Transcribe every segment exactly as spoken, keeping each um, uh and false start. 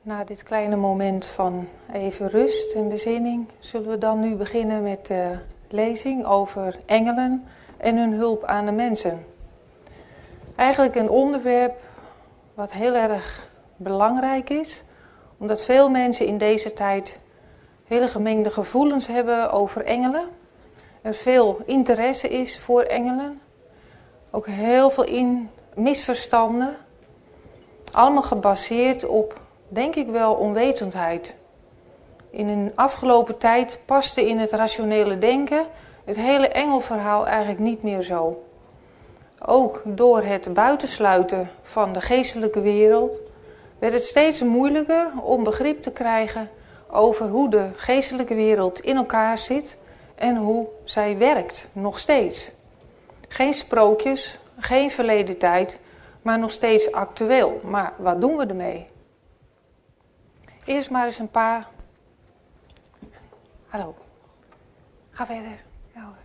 Na dit kleine moment van even rust en bezinning zullen we dan nu beginnen met de lezing over engelen en hun hulp aan de mensen. Eigenlijk een onderwerp wat heel erg belangrijk is, omdat veel mensen in deze tijd hele gemengde gevoelens hebben over engelen. Er veel interesse is voor engelen, ook heel veel in misverstanden, allemaal gebaseerd op, denk ik wel, onwetendheid. In een afgelopen tijd paste in het rationele denken het hele engelverhaal eigenlijk niet meer zo. Ook door het buitensluiten van de geestelijke wereld werd het steeds moeilijker om begrip te krijgen over hoe de geestelijke wereld in elkaar zit en hoe zij werkt, nog steeds. Geen sprookjes, geen verleden tijd, maar nog steeds actueel. Maar wat doen we ermee? Eerst maar eens een paar... Hallo. Ga verder. Ja hoor.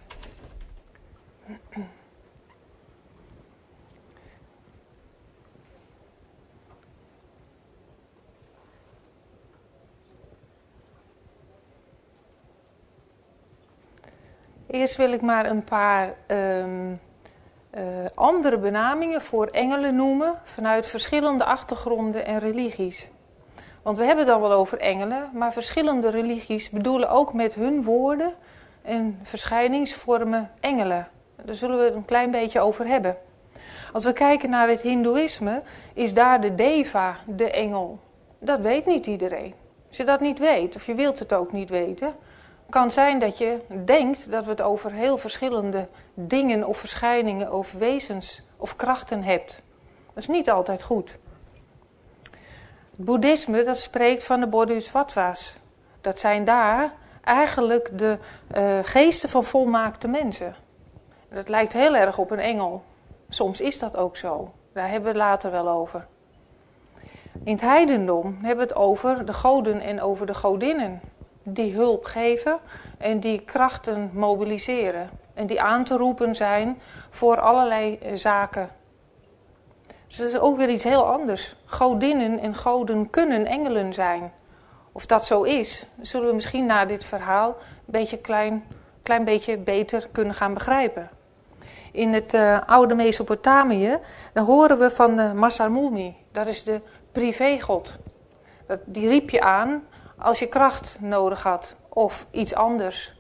Eerst wil ik maar een paar um, uh, andere benamingen voor engelen noemen vanuit verschillende achtergronden en religies. Want we hebben het dan wel over engelen, maar verschillende religies bedoelen ook met hun woorden en verschijningsvormen engelen. Daar zullen we het een klein beetje over hebben. Als we kijken naar het hindoeïsme, is daar de deva de engel. Dat weet niet iedereen. Als je dat niet weet, of je wilt het ook niet weten, kan zijn dat je denkt dat we het over heel verschillende dingen of verschijningen of wezens of krachten hebt. Dat is niet altijd goed. Het boeddhisme, dat spreekt van de bodhisattva's. Dat zijn daar eigenlijk de uh, geesten van volmaakte mensen. Dat lijkt heel erg op een engel. Soms is dat ook zo. Daar hebben we het later wel over. In het heidendom hebben we het over de goden en over de godinnen. Die hulp geven en die krachten mobiliseren. En die aan te roepen zijn voor allerlei zaken. Dus dat is ook weer iets heel anders. Godinnen en goden kunnen engelen zijn. Of dat zo is, zullen we misschien na dit verhaal een beetje klein, klein beetje beter kunnen gaan begrijpen. In het uh, oude Mesopotamië, dan horen we van de Masarmuni. Dat is de privégod. Dat, die riep je aan als je kracht nodig had of iets anders.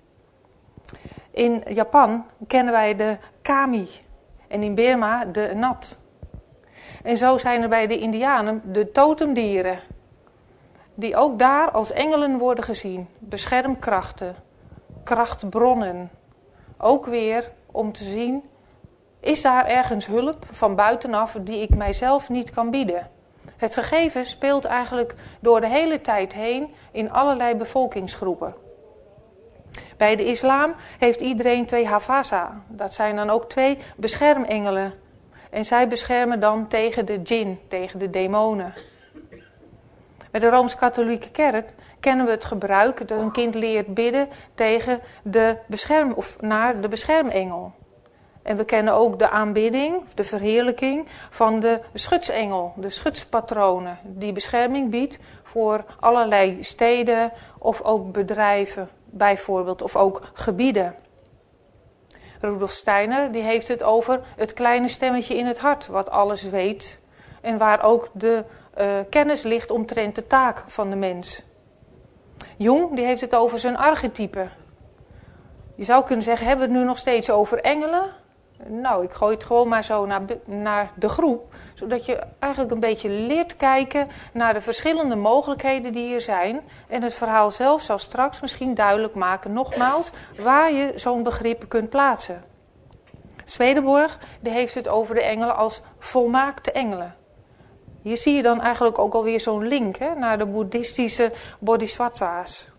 In Japan kennen wij de kami en in Burma de nat. En zo zijn er bij de Indianen de totemdieren, die ook daar als engelen worden gezien. Beschermkrachten, krachtbronnen. Ook weer om te zien, is daar ergens hulp van buitenaf die ik mijzelf niet kan bieden. Het gegeven speelt eigenlijk door de hele tijd heen in allerlei bevolkingsgroepen. Bij de islam heeft iedereen twee hafaza. Dat zijn dan ook twee beschermengelen. En zij beschermen dan tegen de djinn, tegen de demonen. Bij de Rooms-Katholieke Kerk kennen we het gebruik dat een kind leert bidden tegen de bescherm, of naar de beschermengel. En we kennen ook de aanbidding, de verheerlijking van de schutsengel, de schutspatronen, die bescherming biedt voor allerlei steden of ook bedrijven bijvoorbeeld, of ook gebieden. Rudolf Steiner die heeft het over het kleine stemmetje in het hart, wat alles weet. En waar ook de uh, kennis ligt omtrent de taak van de mens. Jung die heeft het over zijn archetype. Je zou kunnen zeggen, hebben we het nu nog steeds over engelen? Nou, ik gooi het gewoon maar zo naar, naar de groep. Zodat je eigenlijk een beetje leert kijken naar de verschillende mogelijkheden die er zijn. En het verhaal zelf zal straks misschien duidelijk maken, nogmaals, waar je zo'n begrip kunt plaatsen. Swedenborg die heeft het over de engelen als volmaakte engelen. Hier zie je dan eigenlijk ook alweer zo'n link hè, naar de boeddhistische bodhisattvas.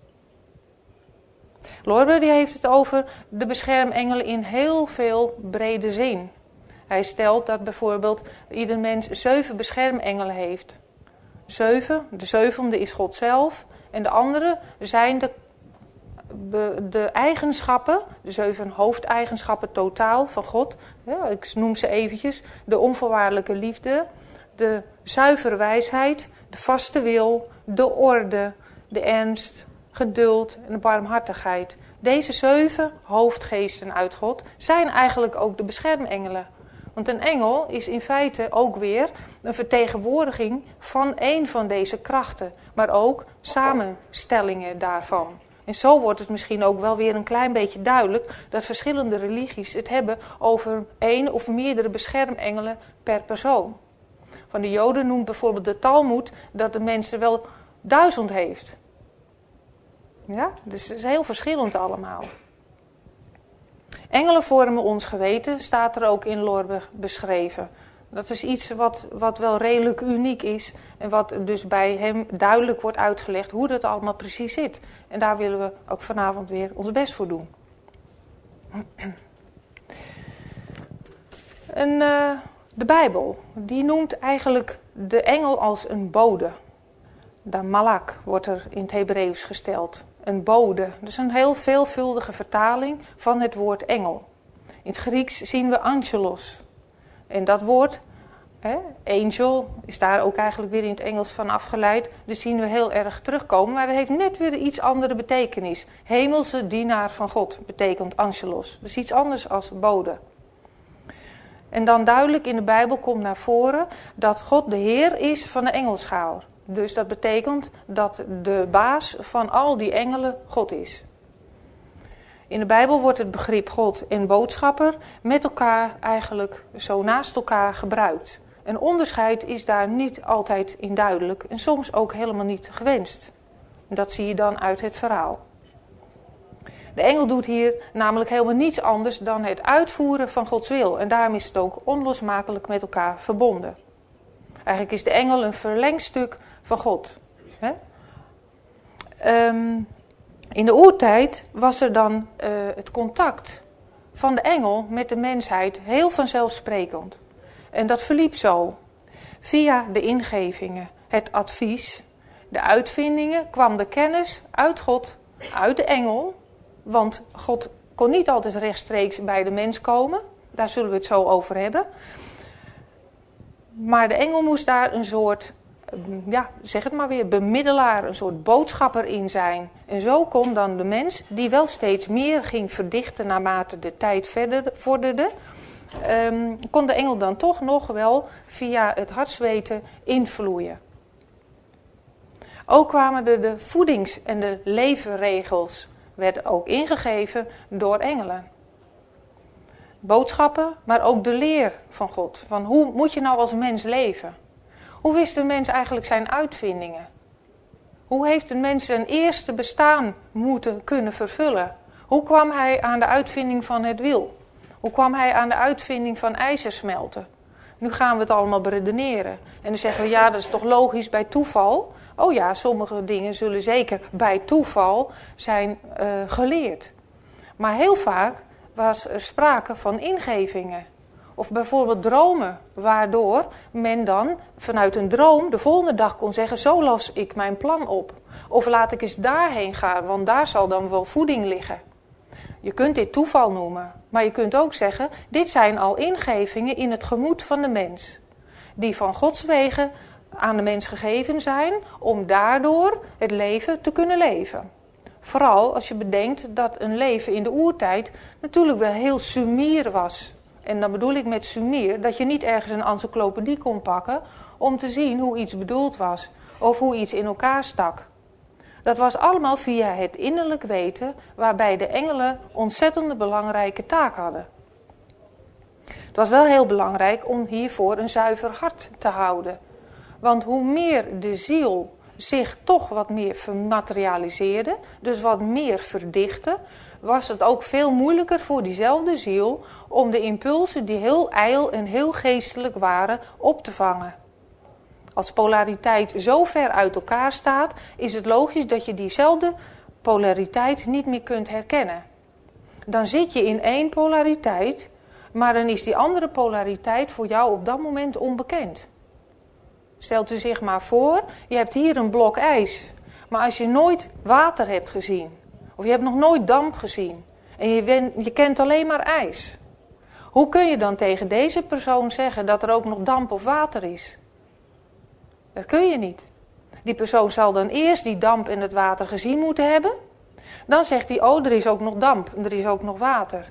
Lorber die heeft het over de beschermengelen in heel veel brede zin. Hij stelt dat bijvoorbeeld ieder mens zeven beschermengelen heeft. Zeven, de zevende is God zelf. En de andere zijn de, de eigenschappen, de zeven hoofdeigenschappen totaal van God. Ja, ik noem ze eventjes. De onvoorwaardelijke liefde, de zuivere wijsheid, de vaste wil, de orde, de ernst, geduld en de barmhartigheid. Deze zeven hoofdgeesten uit God zijn eigenlijk ook de beschermengelen. Want een engel is in feite ook weer een vertegenwoordiging van één van deze krachten. Maar ook samenstellingen daarvan. En zo wordt het misschien ook wel weer een klein beetje duidelijk dat verschillende religies het hebben over één of meerdere beschermengelen per persoon. Van de Joden noemt bijvoorbeeld de Talmoed dat de mens er wel duizend heeft. Ja, dus het is heel verschillend allemaal. Engelen vormen ons geweten, staat er ook in Lorber beschreven. Dat is iets wat, wat wel redelijk uniek is en wat dus bij hem duidelijk wordt uitgelegd hoe dat allemaal precies zit. En daar willen we ook vanavond weer ons best voor doen. En, uh, de Bijbel, die noemt eigenlijk de engel als een bode. De malak wordt er in het Hebreeuws gesteld. Een bode. Dat is een heel veelvuldige vertaling van het woord engel. In het Grieks zien we angelos. En dat woord, hè, angel, is daar ook eigenlijk weer in het Engels van afgeleid. Dus zien we heel erg terugkomen. Maar het heeft net weer een iets andere betekenis. Hemelse dienaar van God betekent angelos. Dus iets anders als bode. En dan duidelijk in de Bijbel komt naar voren dat God de Heer is van de engelschaar. Dus dat betekent dat de baas van al die engelen God is. In de Bijbel wordt het begrip God en boodschapper met elkaar eigenlijk zo naast elkaar gebruikt. Een onderscheid is daar niet altijd in duidelijk en soms ook helemaal niet gewenst. Dat zie je dan uit het verhaal. De engel doet hier namelijk helemaal niets anders dan het uitvoeren van Gods wil. En daarom is het ook onlosmakelijk met elkaar verbonden. Eigenlijk is de engel een verlengstuk van God. Hè? Um, in de oertijd was er dan uh, het contact van de engel met de mensheid heel vanzelfsprekend. En dat verliep zo. Via de ingevingen, het advies, de uitvindingen kwam de kennis uit God, uit de engel. Want God kon niet altijd rechtstreeks bij de mens komen. Daar zullen we het zo over hebben. Maar de engel moest daar een soort, ja, zeg het maar weer, bemiddelaar, een soort boodschapper in zijn. En zo kon dan de mens, die wel steeds meer ging verdichten naarmate de tijd verder vorderde, um, kon de engel dan toch nog wel via het hartsweten invloeien. Ook kwamen er de voedings- en de leefregels, werden ook ingegeven door engelen. Boodschappen, maar ook de leer van God. Van hoe moet je nou als mens leven? Hoe wist een mens eigenlijk zijn uitvindingen? Hoe heeft een mens zijn eerste bestaan moeten kunnen vervullen? Hoe kwam hij aan de uitvinding van het wiel? Hoe kwam hij aan de uitvinding van ijzersmelten? Nu gaan we het allemaal beredeneren. En dan zeggen we, ja, dat is toch logisch bij toeval? Oh ja, sommige dingen zullen zeker bij toeval zijn uh, geleerd. Maar heel vaak was er sprake van ingevingen. Of bijvoorbeeld dromen, waardoor men dan vanuit een droom de volgende dag kon zeggen, zo los ik mijn plan op. Of laat ik eens daarheen gaan, want daar zal dan wel voeding liggen. Je kunt dit toeval noemen, maar je kunt ook zeggen, dit zijn al ingevingen in het gemoed van de mens. Die van Gods wegen aan de mens gegeven zijn om daardoor het leven te kunnen leven. Vooral als je bedenkt dat een leven in de oertijd natuurlijk wel heel sumier was. En dan bedoel ik met sumier dat je niet ergens een encyclopedie kon pakken om te zien hoe iets bedoeld was of hoe iets in elkaar stak. Dat was allemaal via het innerlijk weten waarbij de engelen ontzettend belangrijke taak hadden. Het was wel heel belangrijk om hiervoor een zuiver hart te houden. Want hoe meer de ziel zich toch wat meer vermaterialiseerde, dus wat meer verdichtte, was het ook veel moeilijker voor diezelfde ziel om de impulsen die heel ijl en heel geestelijk waren op te vangen. Als polariteit zo ver uit elkaar staat, is het logisch dat je diezelfde polariteit niet meer kunt herkennen. Dan zit je in één polariteit, maar dan is die andere polariteit voor jou op dat moment onbekend. Stelt u zich maar voor, je hebt hier een blok ijs. Maar als je nooit water hebt gezien, of je hebt nog nooit damp gezien, en je, wen, je kent alleen maar ijs. Hoe kun je dan tegen deze persoon zeggen dat er ook nog damp of water is? Dat kun je niet. Die persoon zal dan eerst die damp en het water gezien moeten hebben. Dan zegt hij, oh, er is ook nog damp en er is ook nog water.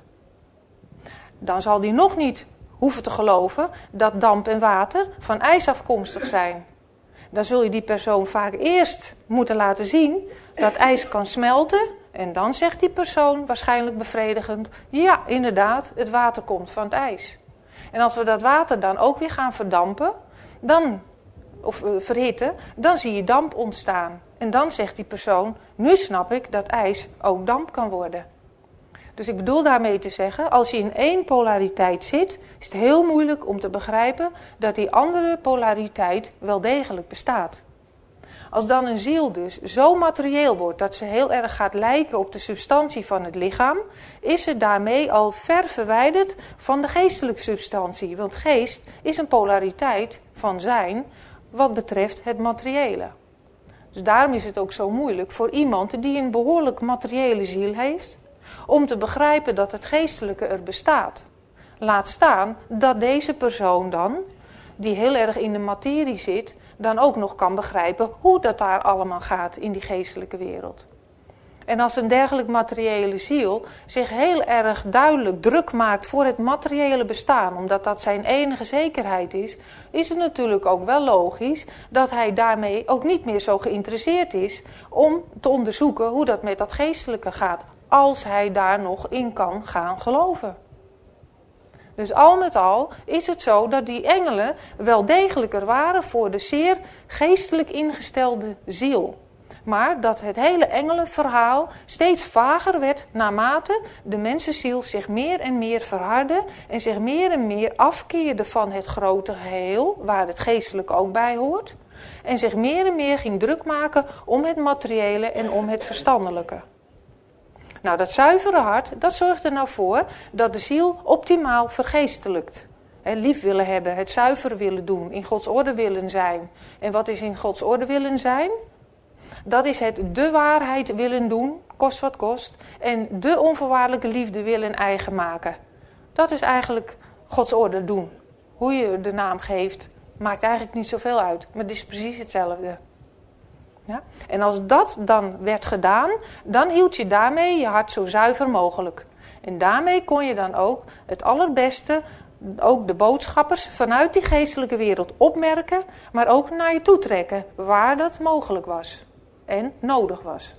Dan zal hij nog niet hoeven te geloven dat damp en water van ijs afkomstig zijn. Dan zul je die persoon vaak eerst moeten laten zien dat ijs kan smelten. En dan zegt die persoon waarschijnlijk bevredigend, ja, inderdaad, het water komt van het ijs. En als we dat water dan ook weer gaan verdampen, dan, of uh, verhitten, dan zie je damp ontstaan. En dan zegt die persoon, nu snap ik dat ijs ook damp kan worden. Dus ik bedoel daarmee te zeggen, als je in één polariteit zit, is het heel moeilijk om te begrijpen dat die andere polariteit wel degelijk bestaat. Als dan een ziel dus zo materieel wordt dat ze heel erg gaat lijken op de substantie van het lichaam, is ze daarmee al ver verwijderd van de geestelijke substantie. Want geest is een polariteit van zijn wat betreft het materiële. Dus daarom is het ook zo moeilijk voor iemand die een behoorlijk materiële ziel heeft, om te begrijpen dat het geestelijke er bestaat. Laat staan dat deze persoon dan, die heel erg in de materie zit, dan ook nog kan begrijpen hoe dat daar allemaal gaat in die geestelijke wereld. En als een dergelijk materiële ziel zich heel erg duidelijk druk maakt voor het materiële bestaan, omdat dat zijn enige zekerheid is, is het natuurlijk ook wel logisch dat hij daarmee ook niet meer zo geïnteresseerd is om te onderzoeken hoe dat met dat geestelijke gaat, als hij daar nog in kan gaan geloven. Dus al met al is het zo dat die engelen wel degelijker waren voor de zeer geestelijk ingestelde ziel. Maar dat het hele engelenverhaal steeds vager werd naarmate de mensenziel zich meer en meer verhardde en zich meer en meer afkeerde van het grote geheel, waar het geestelijke ook bij hoort. En zich meer en meer ging druk maken om het materiële en om het verstandelijke. Nou, dat zuivere hart, dat zorgt er nou voor dat de ziel optimaal vergeestelijkt. He, lief willen hebben, het zuiver willen doen, in Gods orde willen zijn. En wat is in Gods orde willen zijn? Dat is het de waarheid willen doen, kost wat kost. En de onvoorwaardelijke liefde willen eigen maken. Dat is eigenlijk Gods orde doen. Hoe je de naam geeft, maakt eigenlijk niet zoveel uit. Maar het is precies hetzelfde. Ja? En als dat dan werd gedaan, dan hield je daarmee je hart zo zuiver mogelijk. En daarmee kon je dan ook het allerbeste, ook de boodschappers vanuit die geestelijke wereld opmerken, maar ook naar je toe trekken, waar dat mogelijk was en nodig was.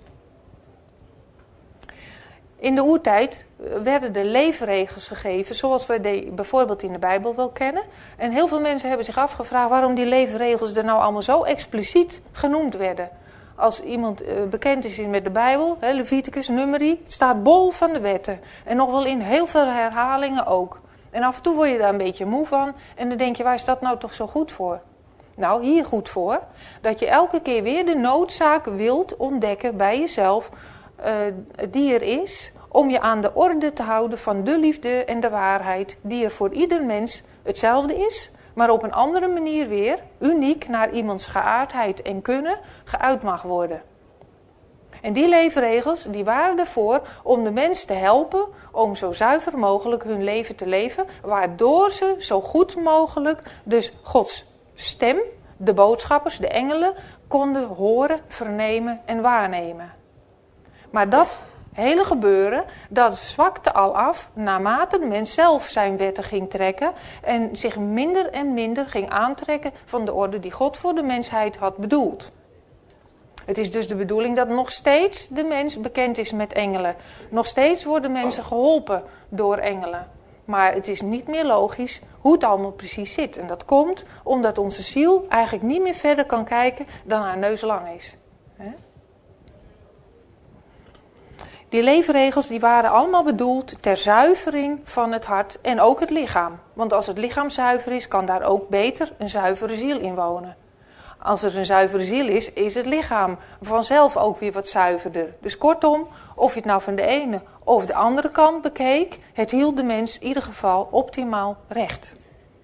In de oertijd werden de leefregels gegeven, zoals we die bijvoorbeeld in de Bijbel wel kennen. En heel veel mensen hebben zich afgevraagd waarom die leefregels er nou allemaal zo expliciet genoemd werden. Als iemand bekend is met de Bijbel, Leviticus, Numeri, het staat bol van de wetten. En nog wel in heel veel herhalingen ook. En af en toe word je daar een beetje moe van. En dan denk je, waar is dat nou toch zo goed voor? Nou, hier goed voor. Dat je elke keer weer de noodzaak wilt ontdekken bij jezelf, uh, die er is, om je aan de orde te houden van de liefde en de waarheid, die er voor ieder mens hetzelfde is, maar op een andere manier weer, uniek naar iemands geaardheid en kunnen, geuit mag worden. En die leefregels, die waren ervoor om de mens te helpen om zo zuiver mogelijk hun leven te leven, waardoor ze zo goed mogelijk dus Gods stem, de boodschappers, de engelen, konden horen, vernemen en waarnemen. Maar dat hele gebeuren, dat zwakte al af naarmate de mens zelf zijn wetten ging trekken en zich minder en minder ging aantrekken van de orde die God voor de mensheid had bedoeld. Het is dus de bedoeling dat nog steeds de mens bekend is met engelen. Nog steeds worden mensen geholpen door engelen. Maar het is niet meer logisch hoe het allemaal precies zit. En dat komt omdat onze ziel eigenlijk niet meer verder kan kijken dan haar neus lang is. He? Die leefregels die waren allemaal bedoeld ter zuivering van het hart en ook het lichaam. Want als het lichaam zuiver is, kan daar ook beter een zuivere ziel in wonen. Als er een zuivere ziel is, is het lichaam vanzelf ook weer wat zuiverder. Dus kortom, of je het nou van de ene of de andere kant bekeek, het hield de mens in ieder geval optimaal recht.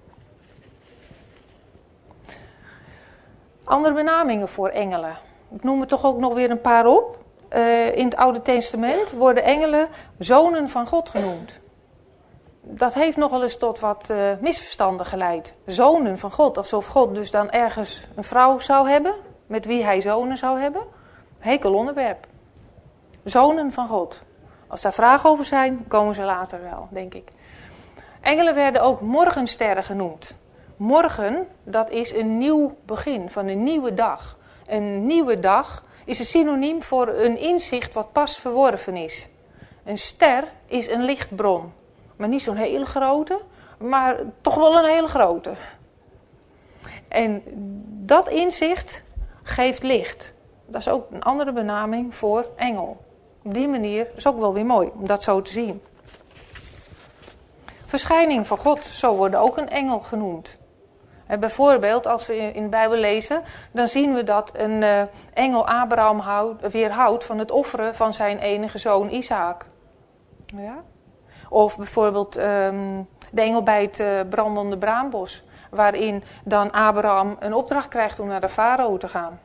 Andere benamingen voor engelen. Ik noem er toch ook nog weer een paar op. Uh, in het Oude Testament worden engelen zonen van God genoemd. Dat heeft nogal eens tot wat uh, misverstanden geleid. Zonen van God, alsof God dus dan ergens een vrouw zou hebben. met wie hij zonen zou hebben. Hekel onderwerp. Zonen van God. Als daar vragen over zijn, komen ze later wel, denk ik. Engelen werden ook morgensterren genoemd. Morgen, dat is een nieuw begin van een nieuwe dag. Een nieuwe dag is een synoniem voor een inzicht wat pas verworven is. Een ster is een lichtbron. Maar niet zo'n hele grote, maar toch wel een hele grote. En dat inzicht geeft licht. Dat is ook een andere benaming voor engel. Op die manier is ook wel weer mooi om dat zo te zien. Verschijning van God, zo wordt ook een engel genoemd. En bijvoorbeeld, als we in de Bijbel lezen, dan zien we dat een uh, engel Abraham houd, weerhoudt van het offeren van zijn enige zoon Isaac. Ja? Of bijvoorbeeld um, de engel bij het uh, brandende braambos, waarin dan Abraham een opdracht krijgt om naar de farao te gaan.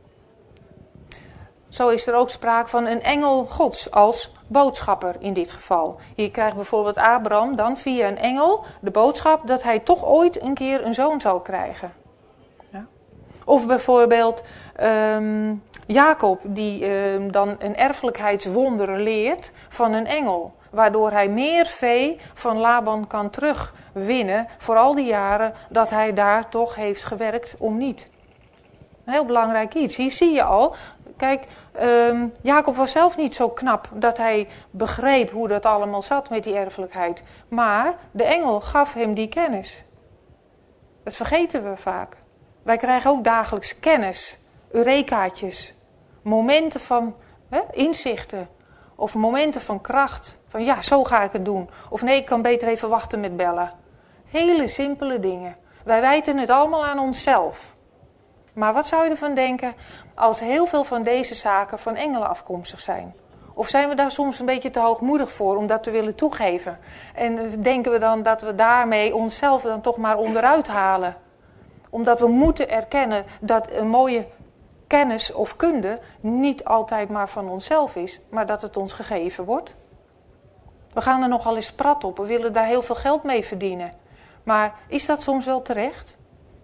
Zo is er ook sprake van een engel Gods als boodschapper in dit geval. Hier krijgt bijvoorbeeld Abraham dan via een engel de boodschap dat hij toch ooit een keer een zoon zal krijgen. Ja. Of bijvoorbeeld um, Jacob die um, dan een erfelijkheidswonder leert van een engel. Waardoor hij meer vee van Laban kan terugwinnen voor al die jaren dat hij daar toch heeft gewerkt om niet. Een heel belangrijk iets. Hier zie je al, kijk, um, Jacob was zelf niet zo knap dat hij begreep hoe dat allemaal zat met die erfelijkheid. Maar de engel gaf hem die kennis. Dat vergeten we vaak. Wij krijgen ook dagelijks kennis, eurekaatjes, momenten van hè, inzichten of momenten van kracht. Van ja, zo ga ik het doen. Of nee, ik kan beter even wachten met bellen. Hele simpele dingen. Wij wijten het allemaal aan onszelf. Maar wat zou je ervan denken als heel veel van deze zaken van engelen afkomstig zijn? Of zijn we daar soms een beetje te hoogmoedig voor om dat te willen toegeven? En denken we dan dat we daarmee onszelf dan toch maar onderuit halen? Omdat we moeten erkennen dat een mooie kennis of kunde niet altijd maar van onszelf is, maar dat het ons gegeven wordt. We gaan er nogal eens prat op, we willen daar heel veel geld mee verdienen. Maar is dat soms wel terecht?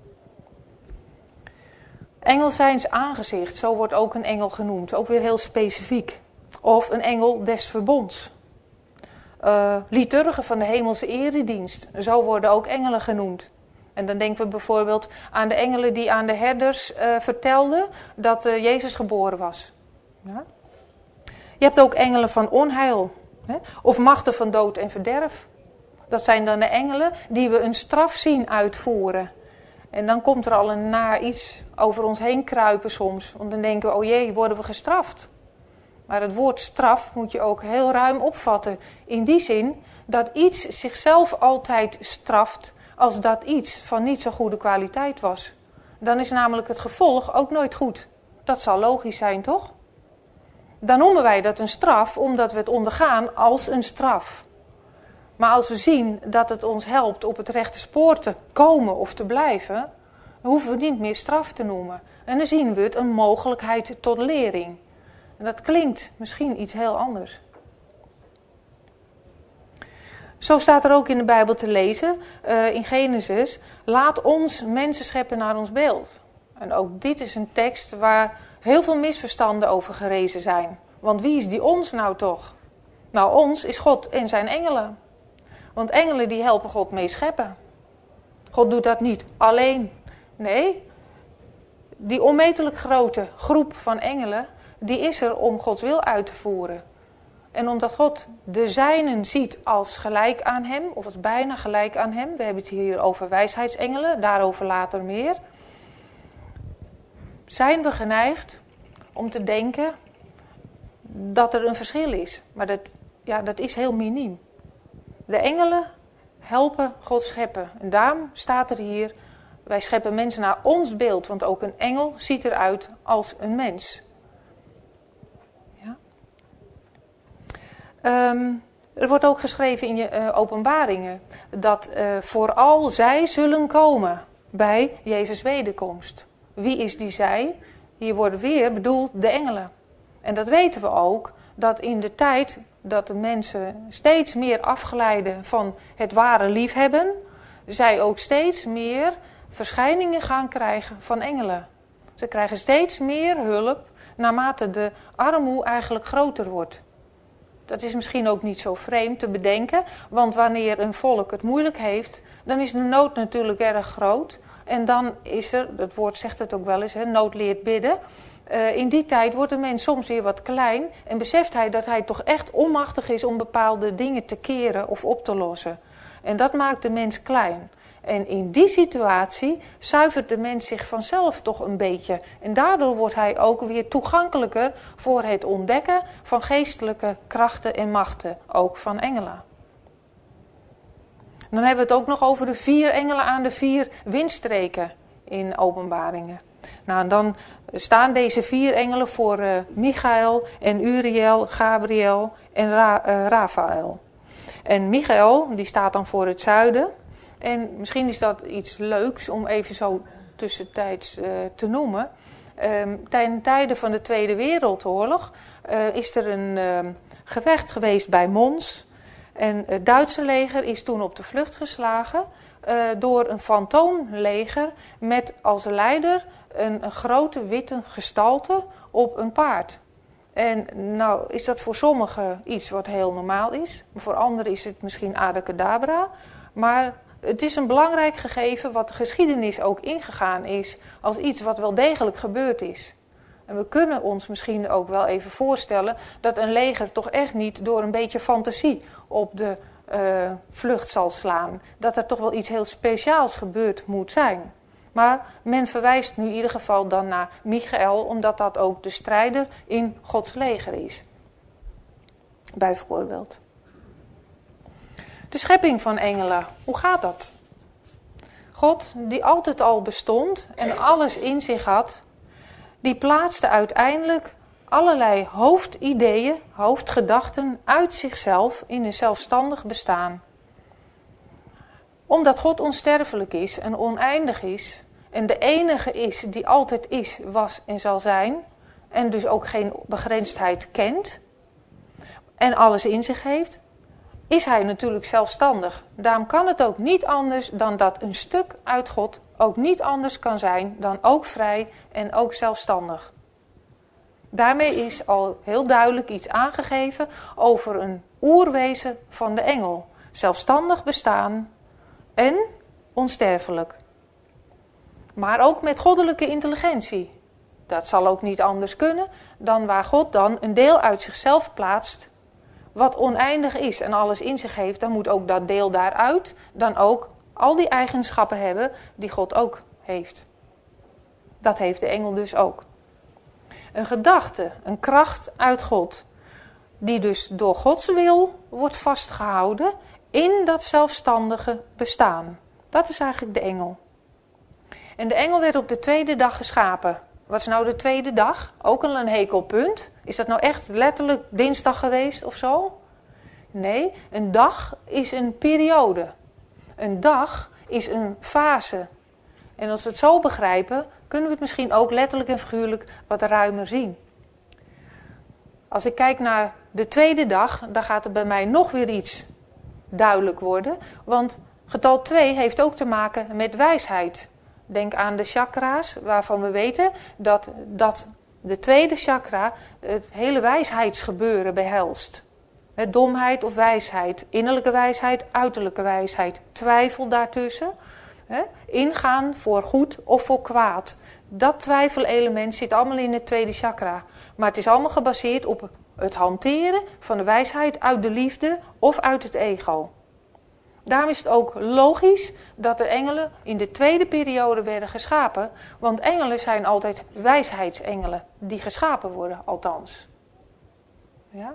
Engel zijns aangezicht, zo wordt ook een engel genoemd, ook weer heel specifiek. Of een engel des verbonds. Uh, liturgen van de hemelse eredienst, zo worden ook engelen genoemd. En dan denken we bijvoorbeeld aan de engelen die aan de herders uh, vertelden dat uh, Jezus geboren was. Ja? Je hebt ook engelen van onheil, hè? Of machten van dood en verderf. Dat zijn dan de engelen die we een straf zien uitvoeren. En dan komt er al een naar iets over ons heen kruipen soms. Want dan denken we, oh jee, worden we gestraft. Maar het woord straf moet je ook heel ruim opvatten. In die zin dat iets zichzelf altijd straft als dat iets van niet zo goede kwaliteit was. Dan is namelijk het gevolg ook nooit goed. Dat zal logisch zijn, toch? Dan noemen wij dat een straf omdat we het ondergaan als een straf. Maar als we zien dat het ons helpt op het rechte spoor te komen of te blijven, dan hoeven we het niet meer straf te noemen. En dan zien we het een mogelijkheid tot lering. En dat klinkt misschien iets heel anders. Zo staat er ook in de Bijbel te lezen, uh, in Genesis, laat ons mensen scheppen naar ons beeld. En ook dit is een tekst waar heel veel misverstanden over gerezen zijn. Want wie is die ons nou toch? Nou, ons is God en zijn engelen. Want engelen die helpen God mee scheppen. God doet dat niet alleen. Nee, die onmetelijk grote groep van engelen, die is er om Gods wil uit te voeren. En omdat God de zijnen ziet als gelijk aan hem, of als bijna gelijk aan hem. We hebben het hier over wijsheidsengelen, daarover later meer. Zijn we geneigd om te denken dat er een verschil is. Maar dat, ja, dat is heel miniem. De engelen helpen God scheppen. En daarom staat er hier, wij scheppen mensen naar ons beeld. Want ook een engel ziet eruit als een mens. Ja. Um, er wordt ook geschreven in je uh, openbaringen dat uh, vooral zij zullen komen bij Jezus' wederkomst. Wie is die zij? Hier worden weer bedoeld de engelen. En dat weten we ook, dat in de tijd dat de mensen steeds meer afglijden van het ware liefhebben, zij ook steeds meer verschijningen gaan krijgen van engelen. Ze krijgen steeds meer hulp naarmate de armoede eigenlijk groter wordt. Dat is misschien ook niet zo vreemd te bedenken, want wanneer een volk het moeilijk heeft, dan is de nood natuurlijk erg groot. En dan is er, het woord zegt het ook wel eens, hè, nood leert bidden. Uh, in die tijd wordt een mens soms weer wat klein en beseft hij dat hij toch echt onmachtig is om bepaalde dingen te keren of op te lossen. En dat maakt de mens klein. En in die situatie zuivert de mens zich vanzelf toch een beetje. En daardoor wordt hij ook weer toegankelijker voor het ontdekken van geestelijke krachten en machten, ook van engelen. Dan hebben we het ook nog over de vier engelen aan de vier windstreken in Openbaringen. Nou, dan staan deze vier engelen voor uh, Michael en Uriel, Gabriel en Ra- uh, Rafael. En Michael, die staat dan voor het zuiden. En misschien is dat iets leuks om even zo tussentijds uh, te noemen. Um, Tijdens tijden van de Tweede Wereldoorlog uh, is er een uh, gevecht geweest bij Mons. En het Duitse leger is toen op de vlucht geslagen uh, door een fantoomleger met als leider een, een grote witte gestalte op een paard. En nou is dat voor sommigen iets wat heel normaal is. Voor anderen is het misschien abracadabra. Maar het is een belangrijk gegeven wat de geschiedenis ook ingegaan is als iets wat wel degelijk gebeurd is. En we kunnen ons misschien ook wel even voorstellen dat een leger toch echt niet door een beetje fantasie op de uh, vlucht zal slaan. Dat er toch wel iets heel speciaals gebeurd moet zijn. Maar men verwijst nu in ieder geval dan naar Michael, omdat dat ook de strijder in Gods leger is. Bijvoorbeeld. De schepping van engelen, hoe gaat dat? God, die altijd al bestond en alles in zich had, die plaatste uiteindelijk allerlei hoofdideeën, hoofdgedachten uit zichzelf in een zelfstandig bestaan. Omdat God onsterfelijk is en oneindig is en de enige is die altijd is, was en zal zijn en dus ook geen begrensdheid kent en alles in zich heeft, is hij natuurlijk zelfstandig. Daarom kan het ook niet anders dan dat een stuk uit God ook niet anders kan zijn dan ook vrij en ook zelfstandig. Daarmee is al heel duidelijk iets aangegeven over een oerwezen van de engel. Zelfstandig bestaan en onsterfelijk. Maar ook met goddelijke intelligentie. Dat zal ook niet anders kunnen dan waar God dan een deel uit zichzelf plaatst wat oneindig is en alles in zich heeft, dan moet ook dat deel daaruit dan ook al die eigenschappen hebben die God ook heeft. Dat heeft de engel dus ook. Een gedachte, een kracht uit God, die dus door Gods wil wordt vastgehouden in dat zelfstandige bestaan. Dat is eigenlijk de engel. En de engel werd op de tweede dag geschapen. Wat is nou de tweede dag? Ook al een hekelpunt. Is dat nou echt letterlijk dinsdag geweest of zo? Nee, een dag is een periode. Een dag is een fase. En als we het zo begrijpen, kunnen we het misschien ook letterlijk en figuurlijk wat ruimer zien. Als ik kijk naar de tweede dag, dan gaat er bij mij nog weer iets duidelijk worden. Want getal twee heeft ook te maken met wijsheid. Denk aan de chakra's, waarvan we weten dat, dat de tweede chakra het hele wijsheidsgebeuren behelst. Het domheid of wijsheid, innerlijke wijsheid, uiterlijke wijsheid, twijfel daartussen. He, ingaan voor goed of voor kwaad. Dat twijfelelement zit allemaal in het tweede chakra. Maar het is allemaal gebaseerd op het hanteren van de wijsheid uit de liefde of uit het ego. Daarom is het ook logisch dat de engelen in de tweede periode werden geschapen. Want engelen zijn altijd wijsheidsengelen die geschapen worden, althans. Ja?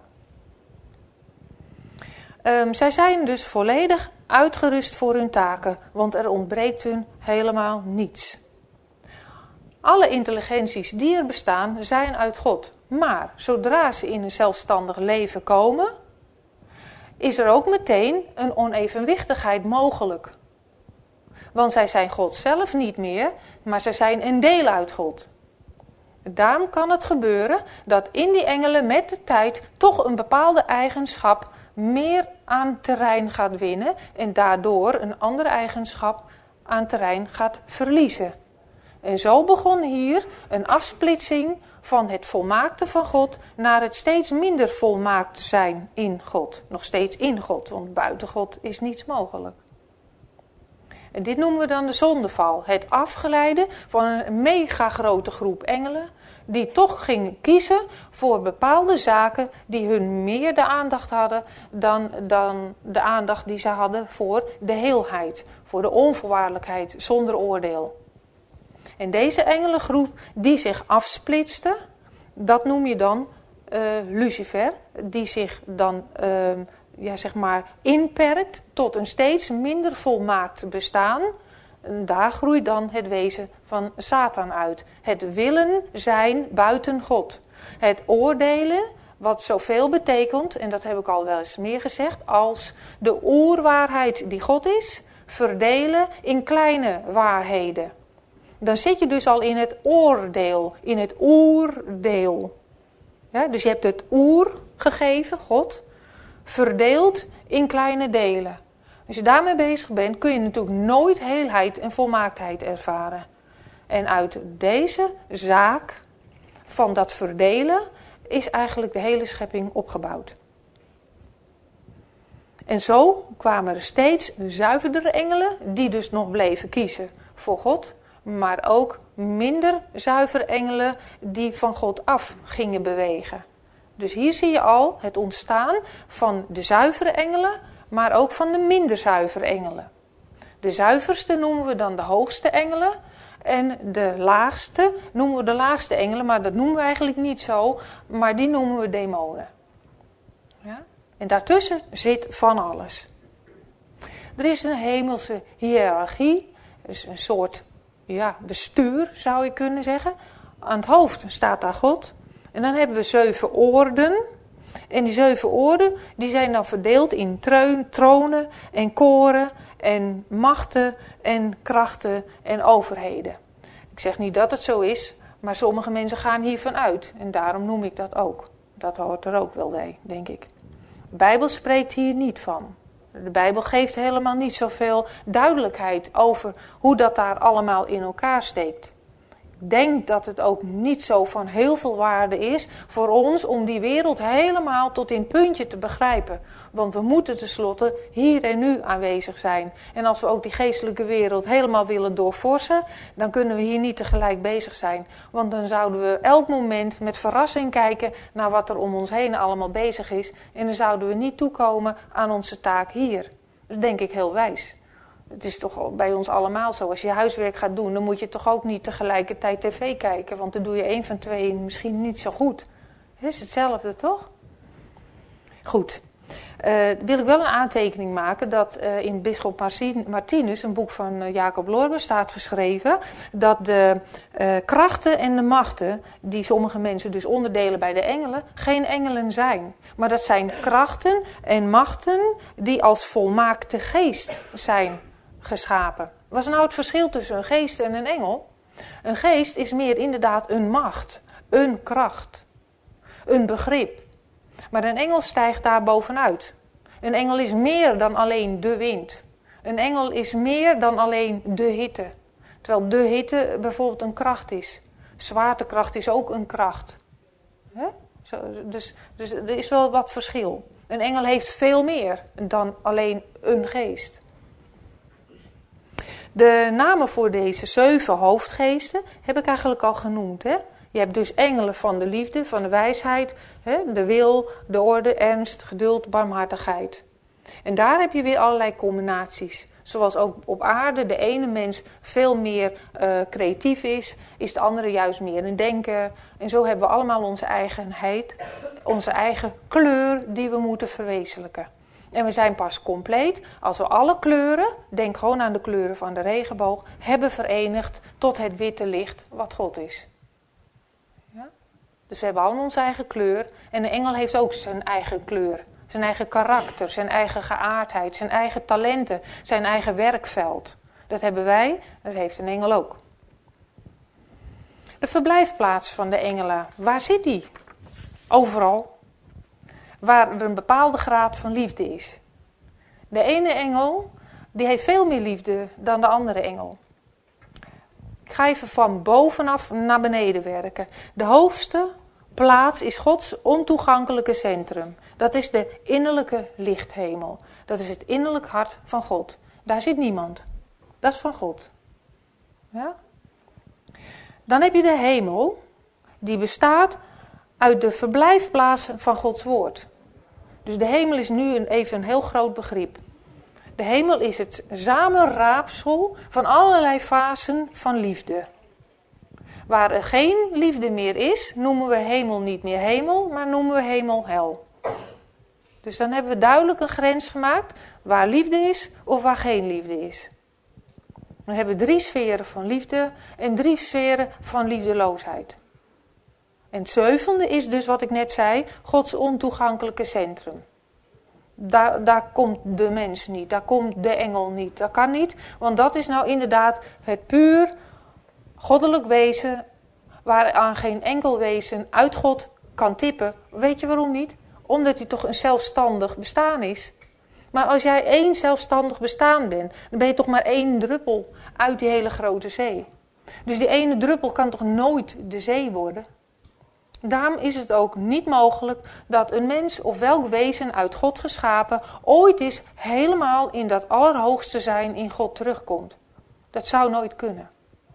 Um, zij zijn dus volledig uitgerust voor hun taken, want er ontbreekt hun helemaal niets. Alle intelligenties die er bestaan zijn uit God. Maar zodra ze in een zelfstandig leven komen, is er ook meteen een onevenwichtigheid mogelijk. Want zij zijn God zelf niet meer, maar zij zijn een deel uit God. Daarom kan het gebeuren dat in die engelen met de tijd toch een bepaalde eigenschap meer aan terrein gaat winnen en daardoor een andere eigenschap aan terrein gaat verliezen. En zo begon hier een afsplitsing van het volmaakte van God naar het steeds minder volmaakt zijn in God. Nog steeds in God, want buiten God is niets mogelijk. En dit noemen we dan de zondeval. Het afgeleiden van een mega grote groep engelen die toch gingen kiezen voor bepaalde zaken die hun meer de aandacht hadden dan, dan de aandacht die ze hadden voor de heelheid. Voor de onvoorwaardelijkheid zonder oordeel. En deze engelengroep die zich afsplitste, dat noem je dan uh, Lucifer, die zich dan uh, ja, zeg maar inperkt tot een steeds minder volmaakt bestaan. En daar groeit dan het wezen van Satan uit. Het willen zijn buiten God. Het oordelen, wat zoveel betekent, en dat heb ik al wel eens meer gezegd, als de oerwaarheid die God is, verdelen in kleine waarheden. Dan zit je dus al in het oordeel, in het oerdeel. Ja, dus je hebt het oer gegeven, God, verdeeld in kleine delen. Als je daarmee bezig bent, kun je natuurlijk nooit heelheid en volmaaktheid ervaren. En uit deze zaak van dat verdelen is eigenlijk de hele schepping opgebouwd. En zo kwamen er steeds zuiverdere engelen, die dus nog bleven kiezen voor God. Maar ook minder zuivere engelen die van God af gingen bewegen. Dus hier zie je al het ontstaan van de zuivere engelen, maar ook van de minder zuivere engelen. De zuiverste noemen we dan de hoogste engelen. En de laagste noemen we de laagste engelen, maar dat noemen we eigenlijk niet zo. Maar die noemen we demonen. Ja? En daartussen zit van alles. Er is een hemelse hiërarchie, dus een soort ja, bestuur zou je kunnen zeggen. Aan het hoofd staat daar God. En dan hebben we zeven oorden. En die zeven oorden die zijn dan verdeeld in treun, tronen en koren en machten en krachten en overheden. Ik zeg niet dat het zo is, maar sommige mensen gaan hiervan uit. En daarom noem ik dat ook. Dat hoort er ook wel bij, denk ik. De Bijbel spreekt hier niet van. De Bijbel geeft helemaal niet zoveel duidelijkheid over hoe dat daar allemaal in elkaar steekt. Ik denk dat het ook niet zo van heel veel waarde is voor ons om die wereld helemaal tot in puntje te begrijpen. Want we moeten tenslotte hier en nu aanwezig zijn. En als we ook die geestelijke wereld helemaal willen doorforsen, dan kunnen we hier niet tegelijk bezig zijn. Want dan zouden we elk moment met verrassing kijken naar wat er om ons heen allemaal bezig is. En dan zouden we niet toekomen aan onze taak hier. Dat denk ik heel wijs. Het is toch bij ons allemaal zo. Als je huiswerk gaat doen, dan moet je toch ook niet tegelijkertijd tv kijken. Want dan doe je één van twee misschien niet zo goed. Het is hetzelfde, toch? Goed. Uh, wil ik wel een aantekening maken dat uh, in Bisschop Martinus, een boek van uh, Jacob Lorber, staat geschreven dat de uh, krachten en de machten, die sommige mensen dus onderdelen bij de engelen, geen engelen zijn. Maar dat zijn krachten en machten die als volmaakte geest zijn geschapen. Wat is nou het verschil tussen een geest en een engel? Een geest is meer inderdaad een macht, een kracht, een begrip. Maar een engel stijgt daar bovenuit. Een engel is meer dan alleen de wind. Een engel is meer dan alleen de hitte. Terwijl de hitte bijvoorbeeld een kracht is. Zwaartekracht is ook een kracht. He? Zo, dus, dus er is wel wat verschil. Een engel heeft veel meer dan alleen een geest. De namen voor deze zeven hoofdgeesten heb ik eigenlijk al genoemd. Hè? Je hebt dus engelen van de liefde, van de wijsheid, hè? De wil, de orde, ernst, geduld, barmhartigheid. En daar heb je weer allerlei combinaties. Zoals ook op aarde de ene mens veel meer uh, creatief is, is de andere juist meer een denker. En zo hebben we allemaal onze eigenheid, onze eigen kleur die we moeten verwezenlijken. En we zijn pas compleet als we alle kleuren, denk gewoon aan de kleuren van de regenboog, hebben verenigd tot het witte licht wat God is. Ja? Dus we hebben allemaal onze eigen kleur en de engel heeft ook zijn eigen kleur. Zijn eigen karakter, zijn eigen geaardheid, zijn eigen talenten, zijn eigen werkveld. Dat hebben wij, dat heeft een engel ook. De verblijfplaats van de engelen, waar zit die? Overal. Waar er een bepaalde graad van liefde is. De ene engel, die heeft veel meer liefde dan de andere engel. Ik ga even van bovenaf naar beneden werken. De hoogste plaats is Gods ontoegankelijke centrum. Dat is de innerlijke lichthemel. Dat is het innerlijk hart van God. Daar zit niemand. Dat is van God. Ja? Dan heb je de hemel. Die bestaat uit de verblijfplaatsen van Gods woord. Dus de hemel is nu een, even een heel groot begrip. De hemel is het samenraapsel van allerlei fasen van liefde. Waar er geen liefde meer is, noemen we hemel niet meer hemel, maar noemen we hemel hel. Dus dan hebben we duidelijk een grens gemaakt waar liefde is of waar geen liefde is. Dan hebben we drie sferen van liefde en drie sferen van liefdeloosheid. En het zevende is dus wat ik net zei, Gods ontoegankelijke centrum. Daar, daar komt de mens niet, daar komt de engel niet, dat kan niet. Want dat is nou inderdaad het puur goddelijk wezen, waaraan geen enkel wezen uit God kan tippen. Weet je waarom niet? Omdat hij toch een zelfstandig bestaan is. Maar als jij één zelfstandig bestaan bent, dan ben je toch maar één druppel uit die hele grote zee. Dus die ene druppel kan toch nooit de zee worden? Daarom is het ook niet mogelijk dat een mens of welk wezen uit God geschapen ooit eens helemaal in dat allerhoogste zijn in God terugkomt. Dat zou nooit kunnen.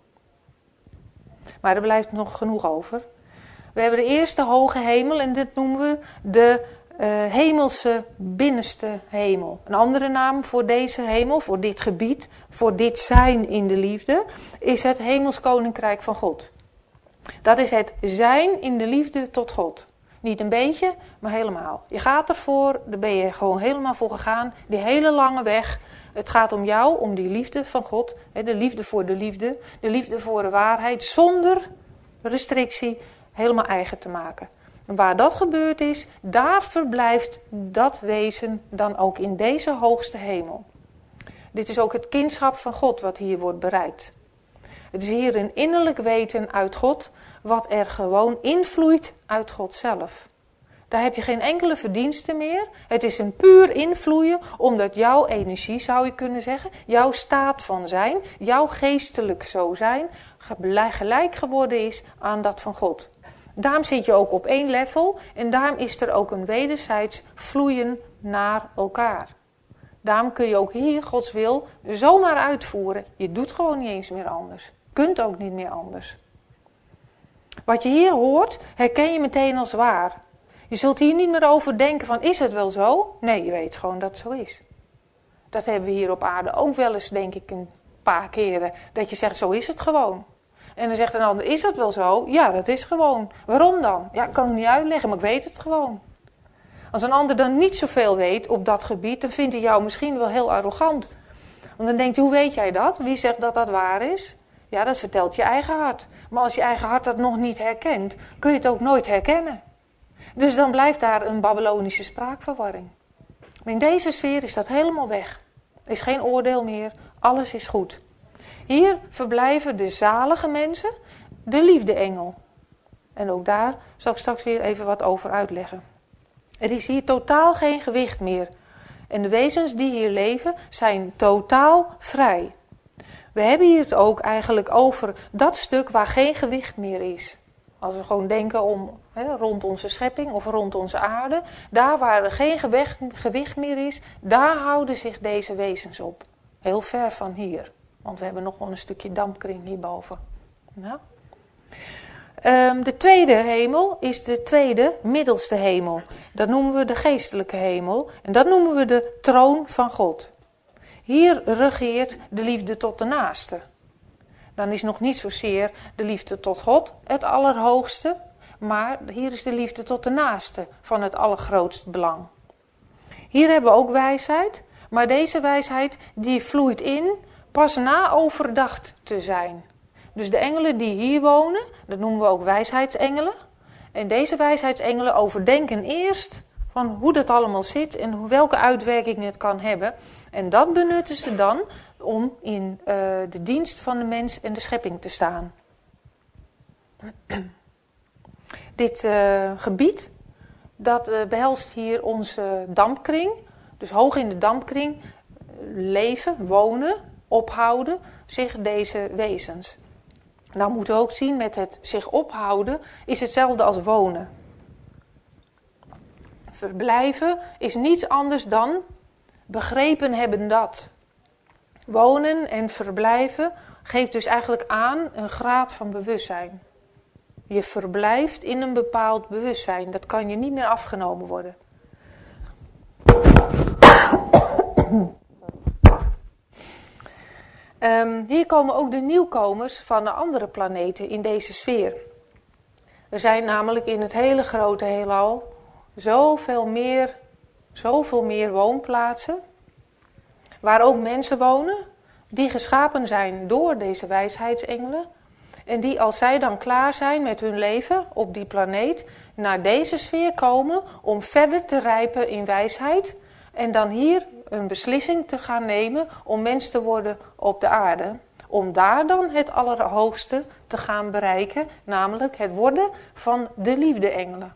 Maar er blijft nog genoeg over. We hebben de eerste hoge hemel en dit noemen we de uh, hemelse binnenste hemel. Een andere naam voor deze hemel, voor dit gebied, voor dit zijn in de liefde, is het hemels koninkrijk van God. Dat is het zijn in de liefde tot God. Niet een beetje, maar helemaal. Je gaat ervoor, daar ben je gewoon helemaal voor gegaan. Die hele lange weg. Het gaat om jou, om die liefde van God. De liefde voor de liefde. De liefde voor de waarheid. Zonder restrictie helemaal eigen te maken. En waar dat gebeurd is, daar verblijft dat wezen dan ook in deze hoogste hemel. Dit is ook het kindschap van God wat hier wordt bereikt. Het is hier een innerlijk weten uit God, wat er gewoon invloeit uit God zelf. Daar heb je geen enkele verdienste meer. Het is een puur invloeien, omdat jouw energie, zou je kunnen zeggen, jouw staat van zijn, jouw geestelijk zo zijn, gelijk geworden is aan dat van God. Daarom zit je ook op één level en daarom is er ook een wederzijds vloeien naar elkaar. Daarom kun je ook hier Gods wil zomaar uitvoeren. Je doet gewoon niet eens meer anders. Kunt ook niet meer anders. Wat je hier hoort, herken je meteen als waar. Je zult hier niet meer over denken van, is het wel zo? Nee, je weet gewoon dat het zo is. Dat hebben we hier op aarde ook wel eens, denk ik, een paar keren. Dat je zegt, zo is het gewoon. En dan zegt een ander, is dat wel zo? Ja, dat is gewoon. Waarom dan? Ja, ik kan het niet uitleggen, maar ik weet het gewoon. Als een ander dan niet zoveel weet op dat gebied, dan vindt hij jou misschien wel heel arrogant. Want dan denkt hij, hoe weet jij dat? Wie zegt dat dat waar is? Ja, dat vertelt je eigen hart. Maar als je eigen hart dat nog niet herkent, kun je het ook nooit herkennen. Dus dan blijft daar een Babylonische spraakverwarring. Maar in deze sfeer is dat helemaal weg. Er is geen oordeel meer, alles is goed. Hier verblijven de zalige mensen, de liefde-engel. En ook daar zal ik straks weer even wat over uitleggen. Er is hier totaal geen gewicht meer. En de wezens die hier leven zijn totaal vrij. We hebben hier het ook eigenlijk over dat stuk waar geen gewicht meer is. Als we gewoon denken om hè, rond onze schepping of rond onze aarde. Daar waar er geen gewicht, gewicht meer is, daar houden zich deze wezens op. Heel ver van hier. Want we hebben nog wel een stukje dampkring hierboven. Nou. Um, de tweede hemel is de tweede middelste hemel. Dat noemen we de geestelijke hemel. En dat noemen we de troon van God. Hier regeert de liefde tot de naaste. Dan is nog niet zozeer de liefde tot God het allerhoogste. Maar hier is de liefde tot de naaste van het allergrootste belang. Hier hebben we ook wijsheid. Maar deze wijsheid die vloeit in pas na overdacht te zijn. Dus de engelen die hier wonen, dat noemen we ook wijsheidsengelen. En deze wijsheidsengelen overdenken eerst van hoe dat allemaal zit en welke uitwerking het kan hebben. En dat benutten ze dan om in uh, de dienst van de mens en de schepping te staan. Dit uh, gebied, dat uh, behelst hier onze dampkring. Dus hoog in de dampkring leven, wonen, ophouden zich deze wezens. Nou moeten we ook zien, met het zich ophouden is hetzelfde als wonen. Verblijven is niets anders dan begrepen hebben dat. Wonen en verblijven geeft dus eigenlijk aan een graad van bewustzijn. Je verblijft in een bepaald bewustzijn. Dat kan je niet meer afgenomen worden. Um, hier komen ook de nieuwkomers van de andere planeten in deze sfeer. Er zijn namelijk in het hele grote heelal zoveel meer, zoveel meer woonplaatsen, waar ook mensen wonen, die geschapen zijn door deze wijsheidsengelen. En die, als zij dan klaar zijn met hun leven op die planeet, naar deze sfeer komen om verder te rijpen in wijsheid. En dan hier een beslissing te gaan nemen om mens te worden op de aarde. Om daar dan het allerhoogste te gaan bereiken, namelijk het worden van de liefde-engelen.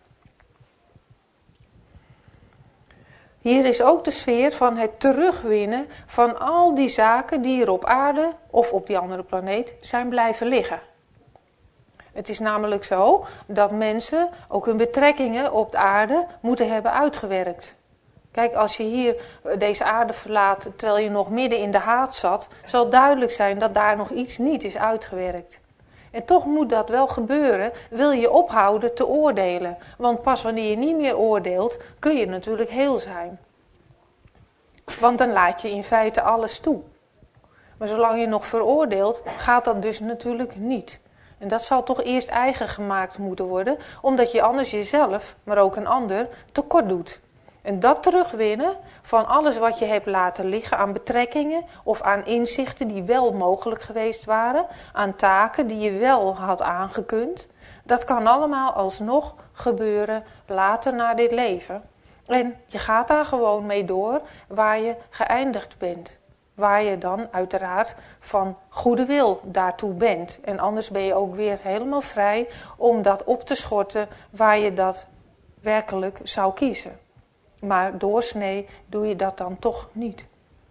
Hier is ook de sfeer van het terugwinnen van al die zaken die er op aarde of op die andere planeet zijn blijven liggen. Het is namelijk zo dat mensen ook hun betrekkingen op de aarde moeten hebben uitgewerkt. Kijk, als je hier deze aarde verlaat terwijl je nog midden in de haat zat, zal duidelijk zijn dat daar nog iets niet is uitgewerkt. En toch moet dat wel gebeuren, wil je ophouden te oordelen. Want pas wanneer je niet meer oordeelt, kun je natuurlijk heel zijn. Want dan laat je in feite alles toe. Maar zolang je nog veroordeelt, gaat dat dus natuurlijk niet. En dat zal toch eerst eigen gemaakt moeten worden, omdat je anders jezelf, maar ook een ander, tekort doet. En dat terugwinnen van alles wat je hebt laten liggen aan betrekkingen of aan inzichten die wel mogelijk geweest waren, aan taken die je wel had aangekund, dat kan allemaal alsnog gebeuren later na dit leven. En je gaat daar gewoon mee door waar je geëindigd bent. Waar je dan uiteraard van goede wil daartoe bent. En anders ben je ook weer helemaal vrij om dat op te schorten waar je dat werkelijk zou kiezen. Maar doorsnee doe je dat dan toch niet.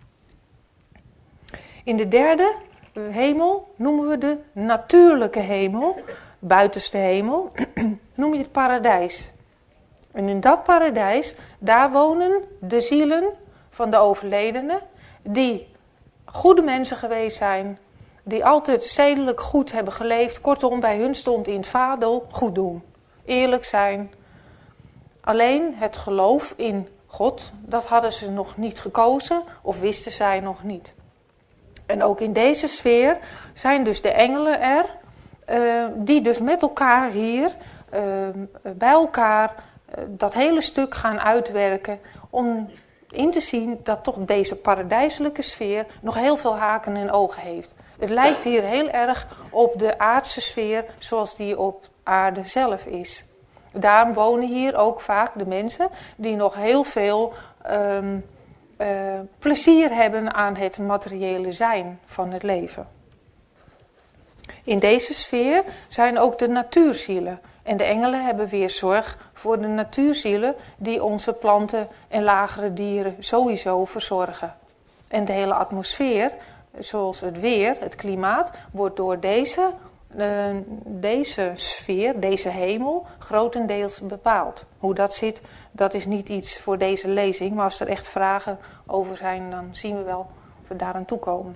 In de derde hemel noemen we de natuurlijke hemel, buitenste hemel, noem je het paradijs. En in dat paradijs, daar wonen de zielen van de overledenen, die goede mensen geweest zijn, die altijd zedelijk goed hebben geleefd. Kortom, bij hun stond in het vaandel goed doen, eerlijk zijn. Alleen het geloof in God, dat hadden ze nog niet gekozen of wisten zij nog niet. En ook in deze sfeer zijn dus de engelen er, uh, die dus met elkaar hier, uh, bij elkaar, uh, dat hele stuk gaan uitwerken om in te zien dat toch deze paradijselijke sfeer nog heel veel haken en ogen heeft. Het lijkt hier heel erg op de aardse sfeer zoals die op aarde zelf is. Daarom wonen hier ook vaak de mensen die nog heel veel um, uh, plezier hebben aan het materiële zijn van het leven. In deze sfeer zijn ook de natuurzielen. En de engelen hebben weer zorg voor de natuurzielen die onze planten en lagere dieren sowieso verzorgen. En de hele atmosfeer, zoals het weer, het klimaat, wordt door deze, uh, deze sfeer, deze hemel, grotendeels bepaald. Hoe dat zit, dat is niet iets voor deze lezing. Maar als er echt vragen over zijn, dan zien we wel of we daaraan toekomen.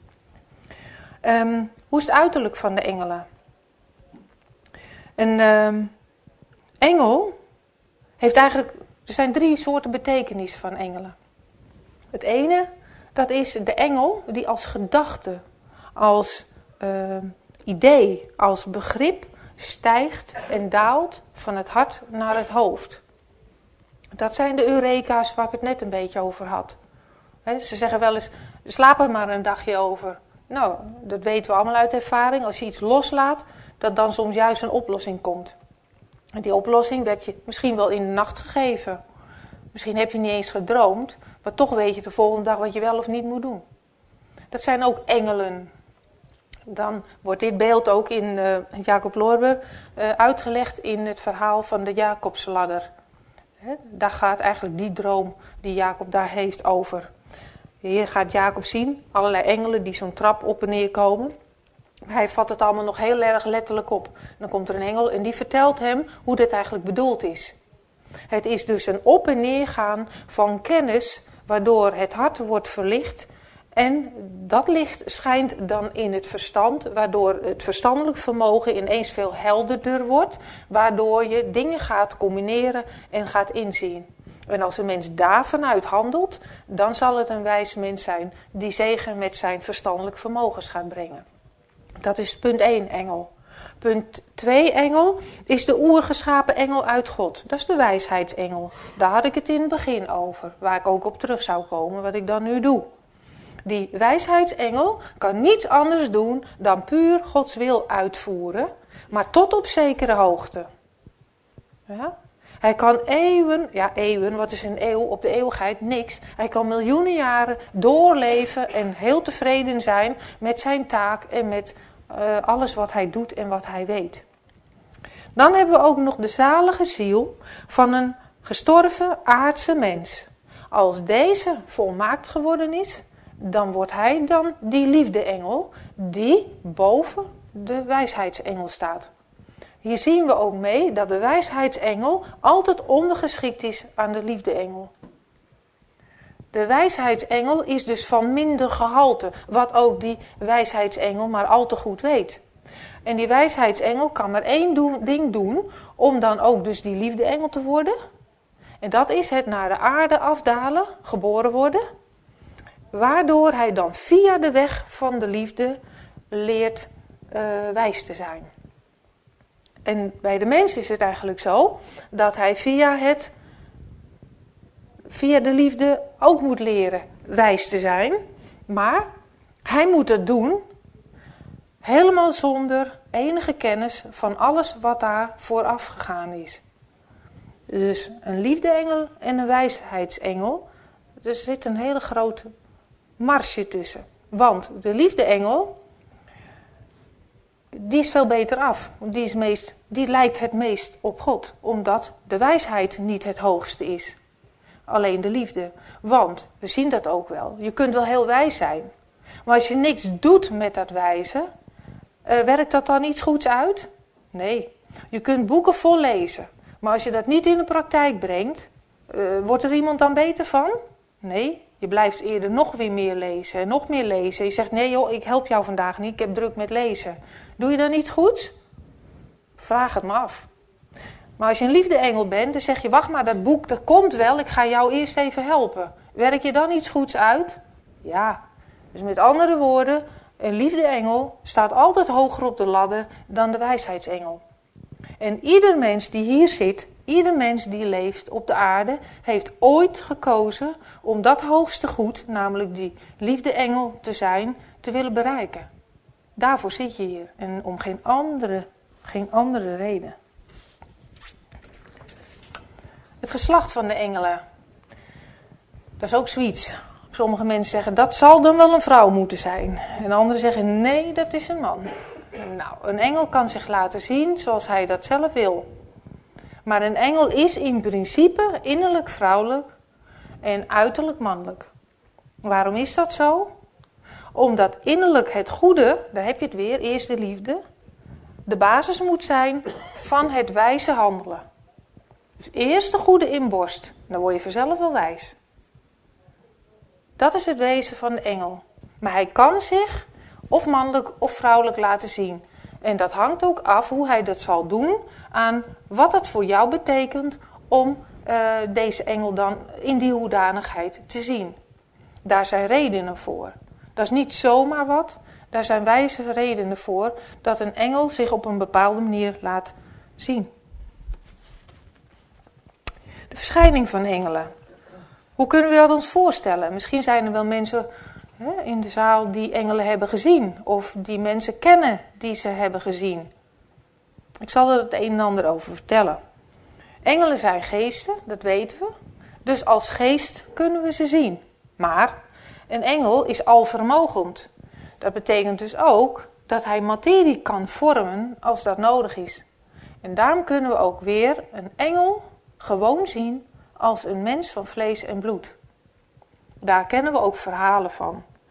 Um, hoe is het uiterlijk van de engelen? Een um, engel heeft eigenlijk, er zijn drie soorten betekenis van engelen. Het ene, dat is de engel die als gedachte, als uh, idee, als begrip stijgt en daalt van het hart naar het hoofd. Dat zijn de eureka's waar ik het net een beetje over had. He, ze zeggen wel eens, slaap er maar een dagje over. Nou, dat weten we allemaal uit ervaring. Als je iets loslaat, dat dan soms juist een oplossing komt. En die oplossing werd je misschien wel in de nacht gegeven. Misschien heb je niet eens gedroomd, maar toch weet je de volgende dag wat je wel of niet moet doen. Dat zijn ook engelen. Dan wordt dit beeld ook in uh, Jacob Lorber uh, uitgelegd in het verhaal van de Jacobsladder. He, daar gaat eigenlijk die droom die Jacob daar heeft over. Hier gaat Jacob zien, allerlei engelen die zo'n trap op en neer komen. Hij vat het allemaal nog heel erg letterlijk op. Dan komt er een engel en die vertelt hem hoe dit eigenlijk bedoeld is. Het is dus een op- en neergaan van kennis, waardoor het hart wordt verlicht. En dat licht schijnt dan in het verstand, waardoor het verstandelijk vermogen ineens veel helderder wordt. Waardoor je dingen gaat combineren en gaat inzien. En als een mens daar vanuit handelt, dan zal het een wijs mens zijn die zegen met zijn verstandelijk vermogens gaat brengen. Dat is punt één, engel. Punt twee, engel, is de oergeschapen engel uit God. Dat is de wijsheidsengel. Daar had ik het in het begin over, waar ik ook op terug zou komen, wat ik dan nu doe. Die wijsheidsengel kan niets anders doen dan puur Gods wil uitvoeren, maar tot op zekere hoogte. Ja? Hij kan eeuwen, ja eeuwen, wat is een eeuw op de eeuwigheid? Niks. Hij kan miljoenen jaren doorleven en heel tevreden zijn met zijn taak en met uh, alles wat hij doet en wat hij weet. Dan hebben we ook nog de zalige ziel van een gestorven aardse mens. Als deze volmaakt geworden is, dan wordt hij dan die liefdeengel die boven de wijsheidsengel staat. Hier zien we ook mee dat de wijsheidsengel altijd ondergeschikt is aan de liefdeengel. De wijsheidsengel is dus van minder gehalte, wat ook die wijsheidsengel maar al te goed weet. En die wijsheidsengel kan maar één doen, ding doen om dan ook dus die liefdeengel te worden. En dat is het naar de aarde afdalen, geboren worden. Waardoor hij dan via de weg van de liefde leert uh, wijs te zijn. En bij de mens is het eigenlijk zo dat hij via, het, via de liefde ook moet leren wijs te zijn. Maar hij moet het doen helemaal zonder enige kennis van alles wat daar vooraf gegaan is. Dus een liefdeengel en een wijsheidsengel. Er zit een hele grote marge tussen. Want de liefdeengel, die is veel beter af. Die, is meest, die lijkt het meest op God. Omdat de wijsheid niet het hoogste is. Alleen de liefde. Want, we zien dat ook wel. Je kunt wel heel wijs zijn. Maar als je niks doet met dat wijzen, uh, werkt dat dan iets goeds uit? Nee. Je kunt boeken vol lezen. Maar als je dat niet in de praktijk brengt, uh, wordt er iemand dan beter van? Nee. Je blijft eerder nog weer meer lezen en nog meer lezen. Je zegt, nee joh, ik help jou vandaag niet, ik heb druk met lezen. Doe je dan iets goeds? Vraag het me af. Maar als je een liefdeengel bent, dan zeg je, wacht maar, dat boek, dat komt wel, ik ga jou eerst even helpen. Werk je dan iets goeds uit? Ja. Dus met andere woorden, een liefdeengel staat altijd hoger op de ladder dan de wijsheidsengel. En ieder mens die hier zit, ieder mens die leeft op de aarde, heeft ooit gekozen om dat hoogste goed, namelijk die liefdeengel te zijn, te willen bereiken. Daarvoor zit je hier en om geen andere, geen andere reden. Het geslacht van de engelen. Dat is ook zoiets. Sommige mensen zeggen, dat zal dan wel een vrouw moeten zijn. En anderen zeggen, nee, dat is een man. Nou, een engel kan zich laten zien zoals hij dat zelf wil. Maar een engel is in principe innerlijk vrouwelijk en uiterlijk mannelijk. Waarom is dat zo? Omdat innerlijk het goede, daar heb je het weer, eerst de liefde, de basis moet zijn van het wijze handelen. Dus eerst de goede inborst, dan word je vanzelf wel wijs. Dat is het wezen van de engel. Maar hij kan zich of mannelijk of vrouwelijk laten zien. En dat hangt ook af hoe hij dat zal doen aan wat het voor jou betekent om uh, deze engel dan in die hoedanigheid te zien. Daar zijn redenen voor. Dat is niet zomaar wat. Daar zijn wijze redenen voor dat een engel zich op een bepaalde manier laat zien. De verschijning van engelen. Hoe kunnen we dat ons voorstellen? Misschien zijn er wel mensen hè, in de zaal die engelen hebben gezien. Of die mensen kennen die ze hebben gezien. Ik zal er het een en ander over vertellen. Engelen zijn geesten, dat weten we. Dus als geest kunnen we ze zien. Maar een engel is alvermogend. Dat betekent dus ook dat hij materie kan vormen als dat nodig is. En daarom kunnen we ook weer een engel gewoon zien als een mens van vlees en bloed. Daar kennen we ook verhalen van.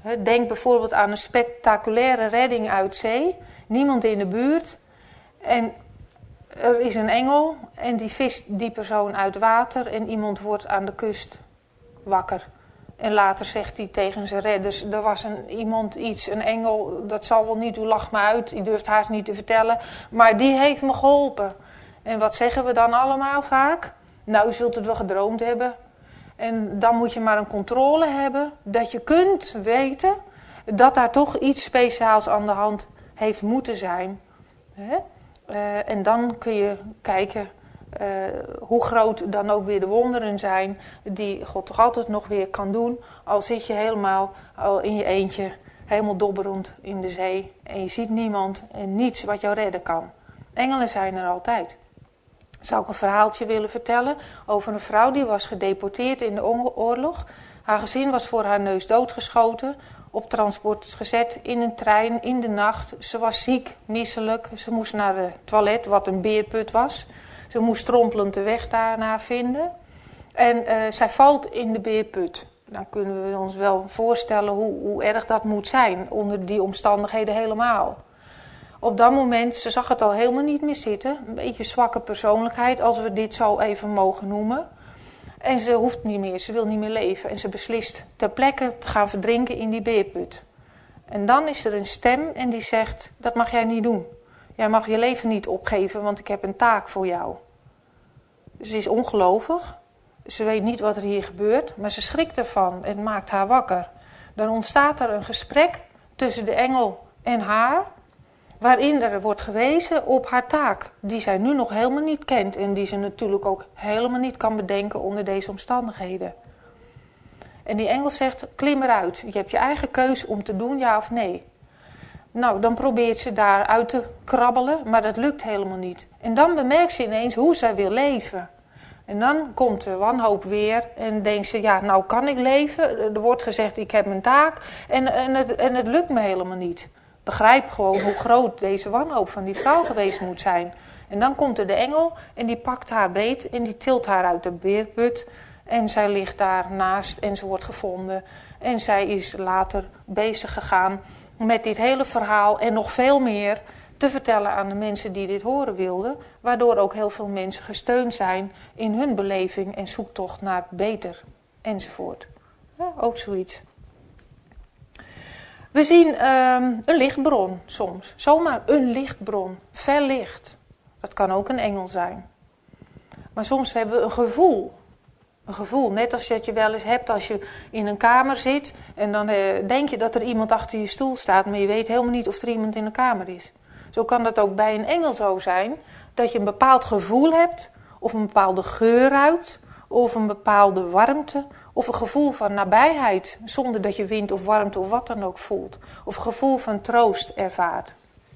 Denk bijvoorbeeld aan een spectaculaire redding uit zee. Niemand in de buurt. En er is een engel en die vist die persoon uit water. En iemand wordt aan de kust wakker. En later zegt hij tegen zijn redders, er was een, iemand iets, een engel, dat zal wel niet, u lacht me uit, u durft haast niet te vertellen. Maar die heeft me geholpen. En wat zeggen we dan allemaal vaak? Nou, u zult het wel gedroomd hebben. En dan moet je maar een controle hebben, dat je kunt weten dat daar toch iets speciaals aan de hand heeft moeten zijn. Hè? Uh, en dan kun je kijken uh, hoe groot dan ook weer de wonderen zijn die God toch altijd nog weer kan doen. Al zit je helemaal al in je eentje, helemaal dobberend in de zee en je ziet niemand en niets wat jou redden kan. Engelen zijn er altijd. Zou ik een verhaaltje willen vertellen over een vrouw die was gedeporteerd in de oorlog. Haar gezin was voor haar neus doodgeschoten, op transport gezet in een trein in de nacht. Ze was ziek, misselijk, ze moest naar het toilet, wat een beerput was. Ze moest strompelend de weg daarna vinden. En uh, zij valt in de beerput. Dan kunnen we ons wel voorstellen hoe, hoe erg dat moet zijn, onder die omstandigheden helemaal. Op dat moment, ze zag het al helemaal niet meer zitten. Een beetje zwakke persoonlijkheid, als we dit zo even mogen noemen. En ze hoeft niet meer, ze wil niet meer leven. En ze beslist ter plekke te gaan verdrinken in die beerput. En dan is er een stem en die zegt, dat mag jij niet doen. Jij mag je leven niet opgeven, want ik heb een taak voor jou. Ze is ongelovig. Ze weet niet wat er hier gebeurt, maar ze schrikt ervan. Het maakt haar wakker. Dan ontstaat er een gesprek tussen de engel en haar, waarin er wordt gewezen op haar taak, die zij nu nog helemaal niet kent en die ze natuurlijk ook helemaal niet kan bedenken onder deze omstandigheden. En die engel zegt, klim eruit. Je hebt je eigen keus om te doen, ja of nee. Nou, dan probeert ze daar uit te krabbelen, maar dat lukt helemaal niet. En dan bemerkt ze ineens hoe zij wil leven. En dan komt de wanhoop weer en denkt ze, ja, nou kan ik leven. Er wordt gezegd, ik heb mijn taak en, en, het, en het lukt me helemaal niet. Begrijp gewoon hoe groot deze wanhoop van die vrouw geweest moet zijn. En dan komt er de engel en die pakt haar beet en die tilt haar uit de beerput. En zij ligt daar naast en ze wordt gevonden. En zij is later bezig gegaan met dit hele verhaal en nog veel meer te vertellen aan de mensen die dit horen wilden. Waardoor ook heel veel mensen gesteund zijn in hun beleving en zoektocht naar beter enzovoort. Ja, ook zoiets. We zien um, een lichtbron soms. Zomaar een lichtbron. Fel licht. Dat kan ook een engel zijn. Maar soms hebben we een gevoel. Een gevoel. Net als dat je wel eens hebt als je in een kamer zit. En dan uh, denk je dat er iemand achter je stoel staat. Maar je weet helemaal niet of er iemand in de kamer is. Zo kan dat ook bij een engel zo zijn. Dat je een bepaald gevoel hebt. Of een bepaalde geur ruikt. Of een bepaalde warmte. Of een gevoel van nabijheid, zonder dat je wind of warmte of wat dan ook voelt. Of een gevoel van troost ervaart.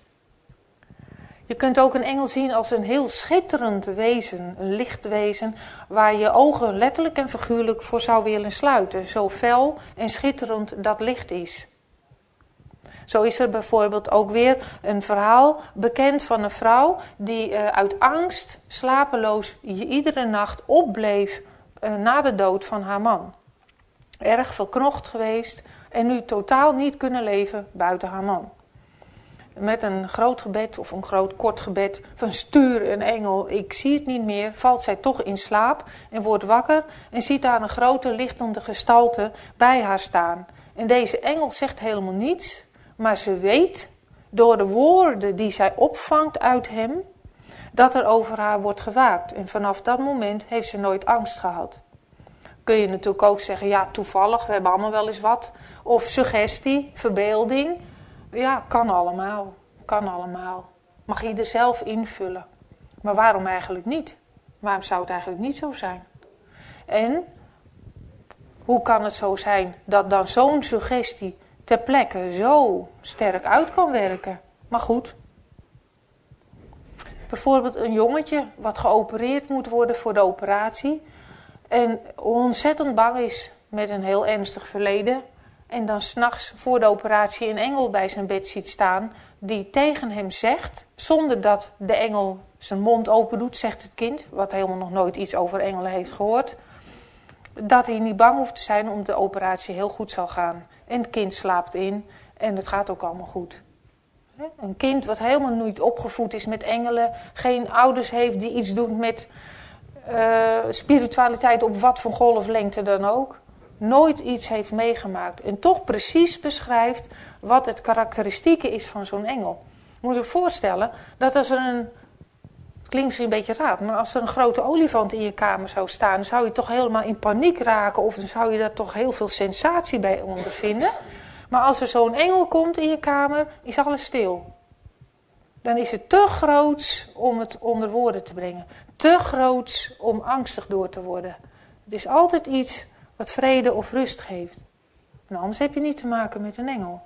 Je kunt ook een engel zien als een heel schitterend wezen, een lichtwezen, waar je ogen letterlijk en figuurlijk voor zou willen sluiten. Zo fel en schitterend dat licht is. Zo is er bijvoorbeeld ook weer een verhaal bekend van een vrouw die uh, uit angst slapeloos iedere nacht opbleef uh, na de dood van haar man. Erg verknocht geweest en nu totaal niet kunnen leven buiten haar man. Met een groot gebed of een groot kort gebed van stuur een engel, ik zie het niet meer, valt zij toch in slaap en wordt wakker en ziet daar een grote lichtende gestalte bij haar staan. En deze engel zegt helemaal niets, maar ze weet door de woorden die zij opvangt uit hem, dat er over haar wordt gewaakt. En vanaf dat moment heeft ze nooit angst gehad. Kun je natuurlijk ook zeggen, ja toevallig, we hebben allemaal wel eens wat. Of suggestie, verbeelding. Ja, kan allemaal. Kan allemaal. Mag ieder zelf invullen. Maar waarom eigenlijk niet? Waarom zou het eigenlijk niet zo zijn? En hoe kan het zo zijn dat dan zo'n suggestie ter plekke zo sterk uit kan werken? Maar goed. Bijvoorbeeld een jongetje wat geopereerd moet worden voor de operatie. En ontzettend bang is met een heel ernstig verleden. En dan 's nachts voor de operatie een engel bij zijn bed ziet staan. Die tegen hem zegt, zonder dat de engel zijn mond open doet, zegt het kind. Wat helemaal nog nooit iets over engelen heeft gehoord. dat hij niet bang hoeft te zijn omdat de operatie heel goed zal gaan. En het kind slaapt in en het gaat ook allemaal goed. Een kind wat helemaal niet opgevoed is met engelen, geen ouders heeft die iets doen met uh, spiritualiteit op wat voor golflengte dan ook, nooit iets heeft meegemaakt en toch precies beschrijft wat het karakteristieke is van zo'n engel. Moet je je voorstellen dat als er een, het klinkt misschien een beetje raar, maar als er een grote olifant in je kamer zou staan, dan zou je toch helemaal in paniek raken of dan zou je daar toch heel veel sensatie bij ondervinden. Maar als er zo'n engel komt in je kamer, is alles stil. Dan is het te groots om het onder woorden te brengen. Te groots om angstig door te worden. Het is altijd iets wat vrede of rust geeft. En anders heb je niet te maken met een engel.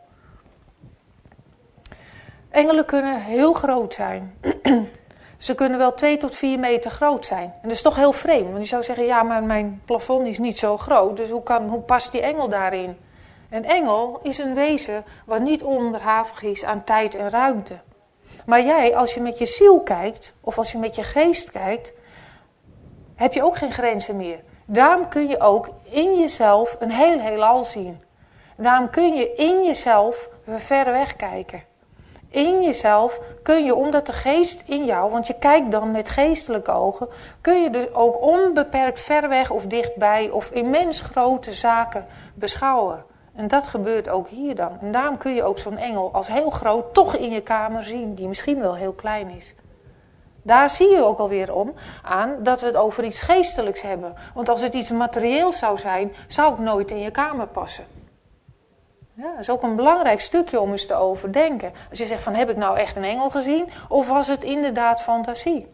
Engelen kunnen heel groot zijn. Ze kunnen wel twee tot vier meter groot zijn. En dat is toch heel vreemd. Want je zou zeggen, ja, maar mijn plafond is niet zo groot. Dus hoe, kan, hoe past die engel daarin? Een engel is een wezen wat niet onderhavig is aan tijd en ruimte. Maar jij, als je met je ziel kijkt, of als je met je geest kijkt, heb je ook geen grenzen meer. Daarom kun je ook in jezelf een heel heelal zien. Daarom kun je in jezelf ver weg kijken. In jezelf kun je, omdat de geest in jou, want je kijkt dan met geestelijke ogen, kun je dus ook onbeperkt ver weg of dichtbij of immens grote zaken beschouwen. En dat gebeurt ook hier dan. En daarom kun je ook zo'n engel als heel groot toch in je kamer zien, die misschien wel heel klein is. Daar zie je ook alweer om aan dat we het over iets geestelijks hebben. Want als het iets materieels zou zijn, zou het nooit in je kamer passen. Ja, dat is ook een belangrijk stukje om eens te overdenken. Als je zegt van, heb ik nou echt een engel gezien? Of was het inderdaad fantasie?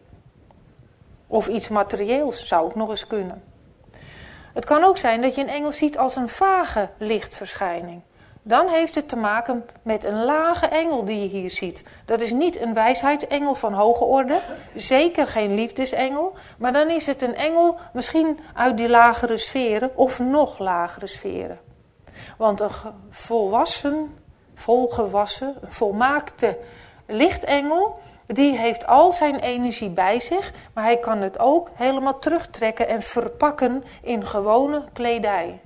Of iets materieels zou ook nog eens kunnen. Het kan ook zijn dat je een engel ziet als een vage lichtverschijning. Dan heeft het te maken met een lage engel die je hier ziet. Dat is niet een wijsheidsengel van hoge orde. Zeker geen liefdesengel. Maar dan is het een engel misschien uit die lagere sferen of nog lagere sferen. Want een volwassen, volgewassen, een volmaakte lichtengel, die heeft al zijn energie bij zich, maar hij kan het ook helemaal terugtrekken en verpakken in gewone kledij.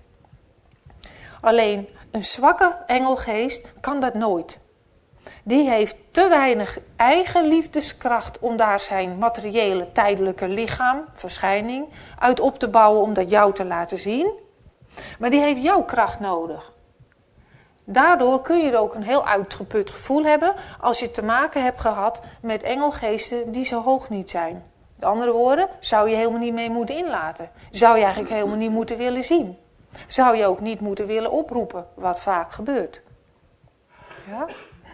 Alleen een zwakke engelgeest kan dat nooit. Die heeft te weinig eigen liefdeskracht om daar zijn materiële tijdelijke lichaam, verschijning, uit op te bouwen om dat jou te laten zien. Maar die heeft jouw kracht nodig. Daardoor kun je ook een heel uitgeput gevoel hebben als je te maken hebt gehad met engelgeesten die zo hoog niet zijn. Met andere woorden, zou je helemaal niet mee moeten inlaten. Zou je eigenlijk helemaal niet moeten willen zien. Zou je ook niet moeten willen oproepen, wat vaak gebeurt. Ja?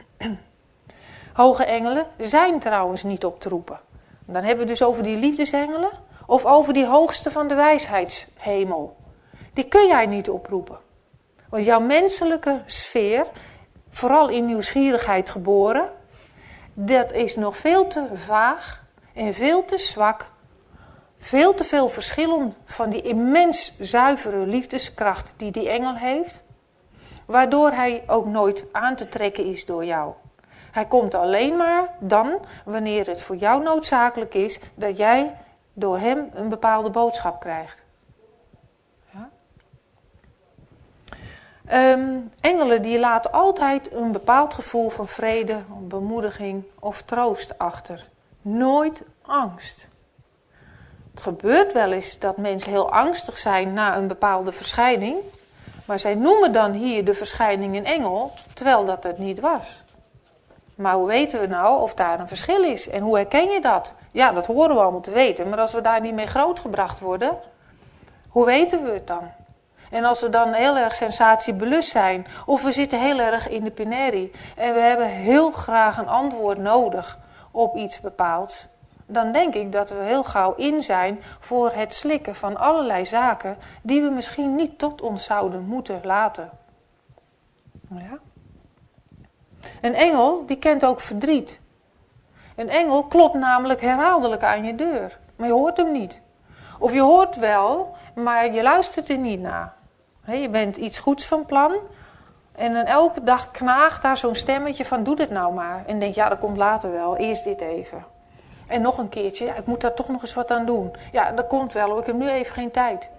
Hoge engelen zijn trouwens niet op te roepen. Dan hebben we dus over die liefdesengelen of over die hoogste van de wijsheidshemel. Die kun jij niet oproepen. Want jouw menselijke sfeer, vooral in nieuwsgierigheid geboren, dat is nog veel te vaag en veel te zwak. Veel te veel verschillen van die immens zuivere liefdeskracht die die engel heeft. Waardoor hij ook nooit aan te trekken is door jou. Hij komt alleen maar dan wanneer het voor jou noodzakelijk is dat jij door hem een bepaalde boodschap krijgt. Um, engelen die laten altijd een bepaald gevoel van vrede, bemoediging of troost achter. Nooit angst. Het gebeurt wel eens dat mensen heel angstig zijn na een bepaalde verschijning. Maar zij noemen dan hier de verschijning een engel, terwijl dat het niet was. Maar hoe weten we nou of daar een verschil is? En hoe herken je dat? Ja, dat horen we allemaal te weten. Maar als we daar niet mee grootgebracht worden, hoe weten we het dan? En als we dan heel erg sensatiebelust zijn, of we zitten heel erg in de pinerie en we hebben heel graag een antwoord nodig op iets bepaalds, dan denk ik dat we heel gauw in zijn voor het slikken van allerlei zaken die we misschien niet tot ons zouden moeten laten. Ja? Een engel, die kent ook verdriet. Een engel klopt namelijk herhaaldelijk aan je deur, maar je hoort hem niet. Of je hoort wel, maar je luistert er niet naar. He, je bent iets goeds van plan en dan elke dag knaagt daar zo'n stemmetje van doe dit nou maar. En denk ja, dat komt later wel, eerst dit even. En nog een keertje, ja, ik moet daar toch nog eens wat aan doen. Ja, dat komt wel, ik heb nu even geen tijd.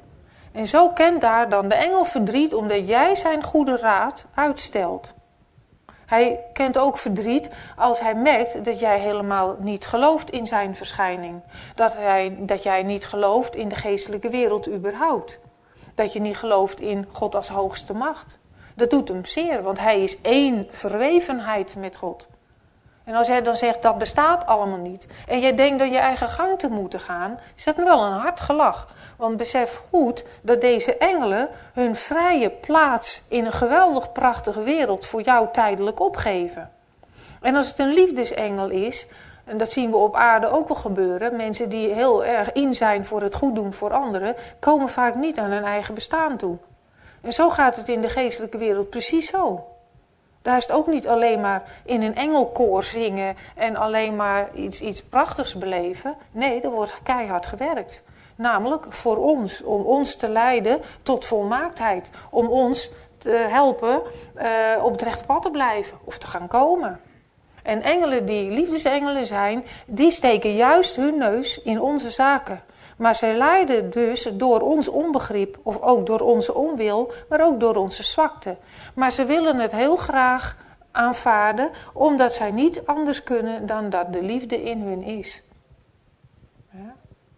En zo kent daar dan de engel verdriet omdat jij zijn goede raad uitstelt. Hij kent ook verdriet als hij merkt dat jij helemaal niet gelooft in zijn verschijning. Dat, hij, dat jij niet gelooft in de geestelijke wereld überhaupt. Dat je niet gelooft in God als hoogste macht. Dat doet hem zeer, want hij is één verwevenheid met God. En als jij dan zegt, dat bestaat allemaal niet. En jij denkt dat je eigen gang te moeten gaan, is dat wel een hard gelach. Want besef goed dat deze engelen hun vrije plaats in een geweldig prachtige wereld voor jou tijdelijk opgeven. En als het een liefdesengel is, en dat zien we op aarde ook wel gebeuren, mensen die heel erg in zijn voor het goed doen voor anderen, komen vaak niet aan hun eigen bestaan toe. En zo gaat het in de geestelijke wereld precies zo. Daar is het ook niet alleen maar in een engelkoor zingen en alleen maar iets, iets prachtigs beleven. Nee, er wordt keihard gewerkt. Namelijk voor ons, om ons te leiden tot volmaaktheid. Om ons te helpen uh, op het rechte pad te blijven of te gaan komen. En engelen die liefdesengelen zijn, die steken juist hun neus in onze zaken. Maar zij lijden dus door ons onbegrip, of ook door onze onwil, maar ook door onze zwakte. Maar ze willen het heel graag aanvaarden, omdat zij niet anders kunnen dan dat de liefde in hun is. Ja.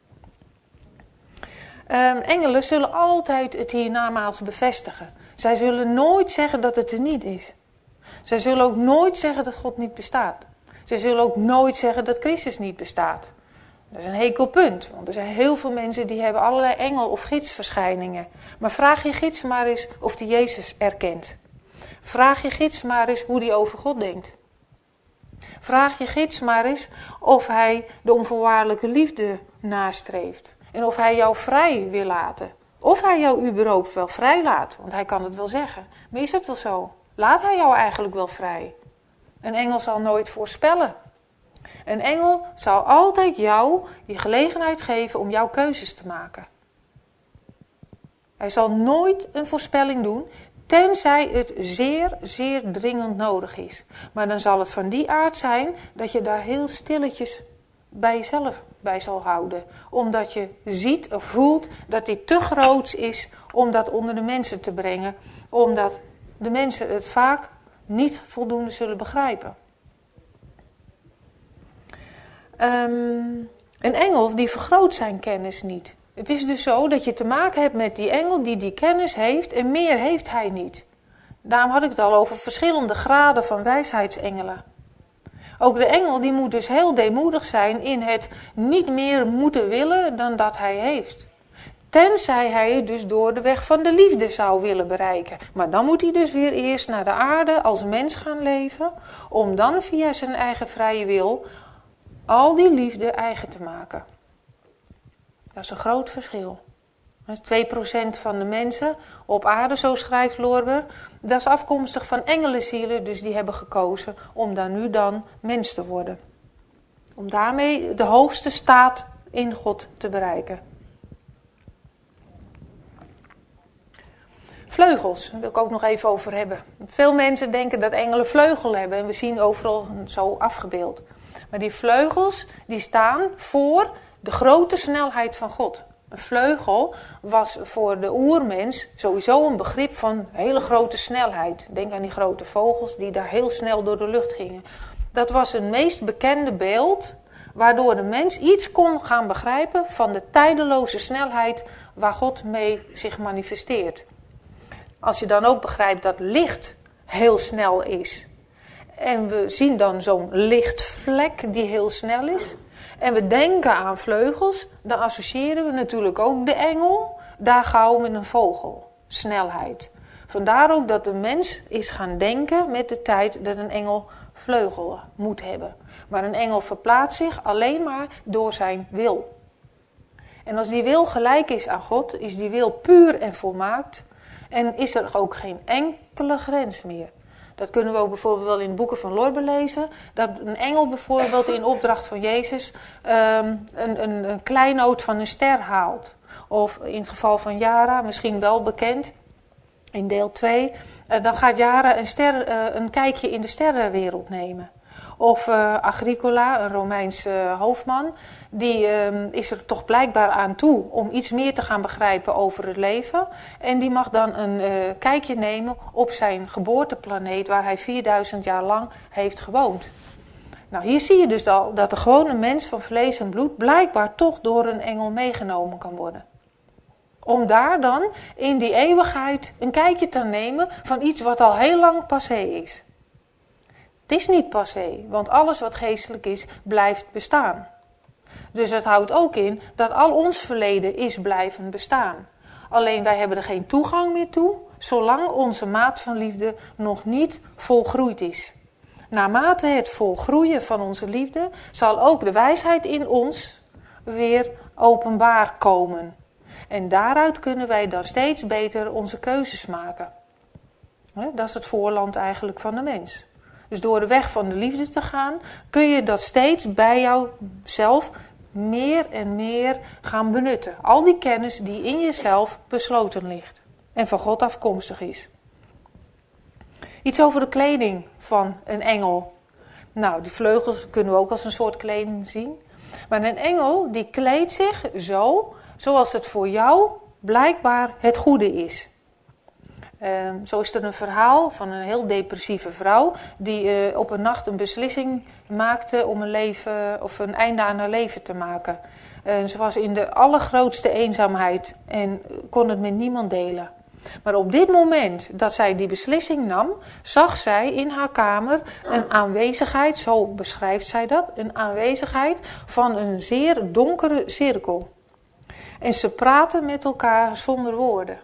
Um, engelen zullen altijd het hiernamaals bevestigen. Zij zullen nooit zeggen dat het er niet is. Zij zullen ook nooit zeggen dat God niet bestaat. Zij zullen ook nooit zeggen dat Christus niet bestaat. Dat is een hekelpunt, want er zijn heel veel mensen die hebben allerlei engel- of gidsverschijningen. Maar vraag je gids maar eens of die Jezus erkent. Vraag je gids maar eens hoe die over God denkt. Vraag je gids maar eens of hij de onvoorwaardelijke liefde nastreeft. En of hij jou vrij wil laten. Of hij jou überhaupt wel vrij laat, want hij kan het wel zeggen. Maar is het wel zo? Laat hij jou eigenlijk wel vrij? Een engel zal nooit voorspellen. Een engel zal altijd jou die gelegenheid geven om jouw keuzes te maken. Hij zal nooit een voorspelling doen, tenzij het zeer, zeer dringend nodig is. Maar dan zal het van die aard zijn dat je daar heel stilletjes bij jezelf bij zal houden. Omdat je ziet of voelt dat dit te groot is om dat onder de mensen te brengen. Omdat de mensen het vaak niet voldoende zullen begrijpen. Um, een engel die vergroot zijn kennis niet. Het is dus zo dat je te maken hebt met die engel die die kennis heeft en meer heeft hij niet. Daarom had ik het al over verschillende graden van wijsheidsengelen. Ook de engel die moet dus heel deemoedig zijn in het niet meer moeten willen dan dat hij heeft. Tenzij hij het dus door de weg van de liefde zou willen bereiken. Maar dan moet hij dus weer eerst naar de aarde als mens gaan leven, om dan via zijn eigen vrije wil al die liefde eigen te maken. Dat is een groot verschil. twee procent van de mensen op aarde, zo schrijft Lorber, dat is afkomstig van engelenzielen, dus die hebben gekozen om dan nu dan mens te worden. Om daarmee de hoogste staat in God te bereiken. Vleugels, daar wil ik ook nog even over hebben. Veel mensen denken dat engelen vleugel hebben en we zien overal zo afgebeeld. Maar die vleugels, die staan voor de grote snelheid van God. Een vleugel was voor de oermens sowieso een begrip van hele grote snelheid. Denk aan die grote vogels die daar heel snel door de lucht gingen. Dat was het meest bekende beeld waardoor de mens iets kon gaan begrijpen van de tijdeloze snelheid waar God mee zich manifesteert. Als je dan ook begrijpt dat licht heel snel is. En we zien dan zo'n lichtvlek die heel snel is. En we denken aan vleugels, dan associëren we natuurlijk ook de engel daar gauw met een vogel. Snelheid. Vandaar ook dat de mens is gaan denken met de tijd dat een engel vleugel moet hebben. Maar een engel verplaatst zich alleen maar door zijn wil. En als die wil gelijk is aan God, is die wil puur en volmaakt. En is er ook geen enkele grens meer. Dat kunnen we ook bijvoorbeeld wel in de boeken van Lorber lezen. Dat een engel bijvoorbeeld in opdracht van Jezus um, een, een, een kleinood van een ster haalt. Of in het geval van Jara, misschien wel bekend, in deel twee. Uh, dan gaat Jara een, ster, uh, een kijkje in de sterrenwereld nemen. Of uh, Agricola, een Romeins uh, hoofdman, die uh, is er toch blijkbaar aan toe om iets meer te gaan begrijpen over het leven. En die mag dan een uh, kijkje nemen op zijn geboorteplaneet waar hij vierduizend jaar lang heeft gewoond. Nou, hier zie je dus al dat de gewone mens van vlees en bloed blijkbaar toch door een engel meegenomen kan worden. Om daar dan in die eeuwigheid een kijkje te nemen van iets wat al heel lang passé is. Het is niet passé, want alles wat geestelijk is, blijft bestaan. Dus het houdt ook in dat al ons verleden is blijven bestaan. Alleen wij hebben er geen toegang meer toe, zolang onze maat van liefde nog niet volgroeid is. Naarmate het volgroeien van onze liefde, zal ook de wijsheid in ons weer openbaar komen. En daaruit kunnen wij dan steeds beter onze keuzes maken. Dat is het voorland eigenlijk van de mens. Dus door de weg van de liefde te gaan, kun je dat steeds bij jouzelf meer en meer gaan benutten. Al die kennis die in jezelf besloten ligt en van God afkomstig is. Iets over de kleding van een engel. Nou, die vleugels kunnen we ook als een soort kleding zien. Maar een engel die kleedt zich zo, zoals het voor jou blijkbaar het goede is. Uh, zo is er een verhaal van een heel depressieve vrouw die uh, op een nacht een beslissing maakte om een leven of een einde aan haar leven te maken. Uh, ze was in de allergrootste eenzaamheid en kon het met niemand delen. Maar op dit moment dat zij die beslissing nam, zag zij in haar kamer een aanwezigheid, zo beschrijft zij dat, een aanwezigheid van een zeer donkere cirkel. En ze praten met elkaar zonder woorden.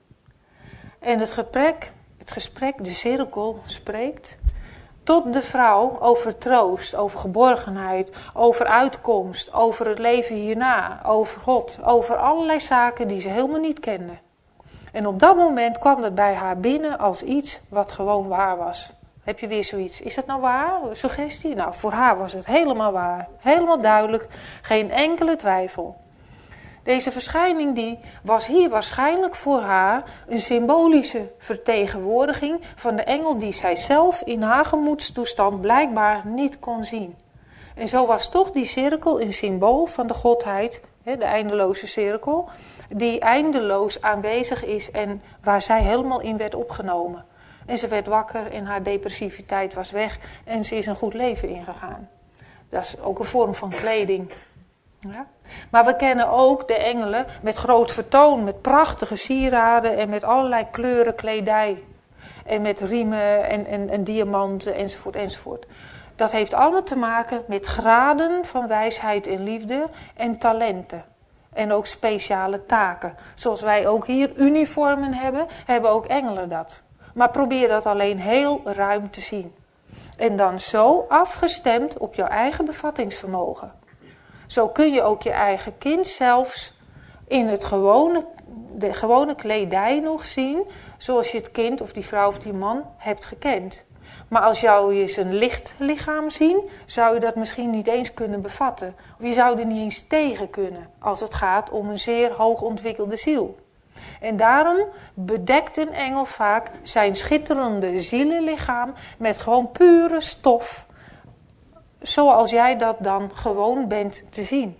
En het gesprek, het gesprek, de cirkel spreekt tot de vrouw over troost, over geborgenheid, over uitkomst, over het leven hierna, over God, over allerlei zaken die ze helemaal niet kende. En op dat moment kwam het bij haar binnen als iets wat gewoon waar was. Heb je weer zoiets, is het nou waar? Suggestie? Nou, voor haar was het helemaal waar. Helemaal duidelijk, geen enkele twijfel. Deze verschijning die was hier waarschijnlijk voor haar een symbolische vertegenwoordiging van de engel die zij zelf in haar gemoedstoestand blijkbaar niet kon zien. En zo was toch die cirkel een symbool van de godheid, de eindeloze cirkel, die eindeloos aanwezig is en waar zij helemaal in werd opgenomen. En ze werd wakker en haar depressiviteit was weg en ze is een goed leven ingegaan. Dat is ook een vorm van kleding. Ja. Maar we kennen ook de engelen met groot vertoon, met prachtige sieraden en met allerlei kleuren kledij. En met riemen en, en, en diamanten enzovoort enzovoort. Dat heeft allemaal te maken met graden van wijsheid en liefde en talenten. En ook speciale taken. Zoals wij ook hier uniformen hebben, hebben ook engelen dat. Maar probeer dat alleen heel ruim te zien. En dan zo afgestemd op jouw eigen bevattingsvermogen. Zo kun je ook je eigen kind zelfs in het gewone, de gewone kledij nog zien, zoals je het kind of die vrouw of die man hebt gekend. Maar als jou je zijn licht lichaam zien, zou je dat misschien niet eens kunnen bevatten. Of je zou er niet eens tegen kunnen, als het gaat om een zeer hoog ontwikkelde ziel. En daarom bedekt een engel vaak zijn schitterende zielenlichaam met gewoon pure stof, zoals jij dat dan gewoon bent te zien.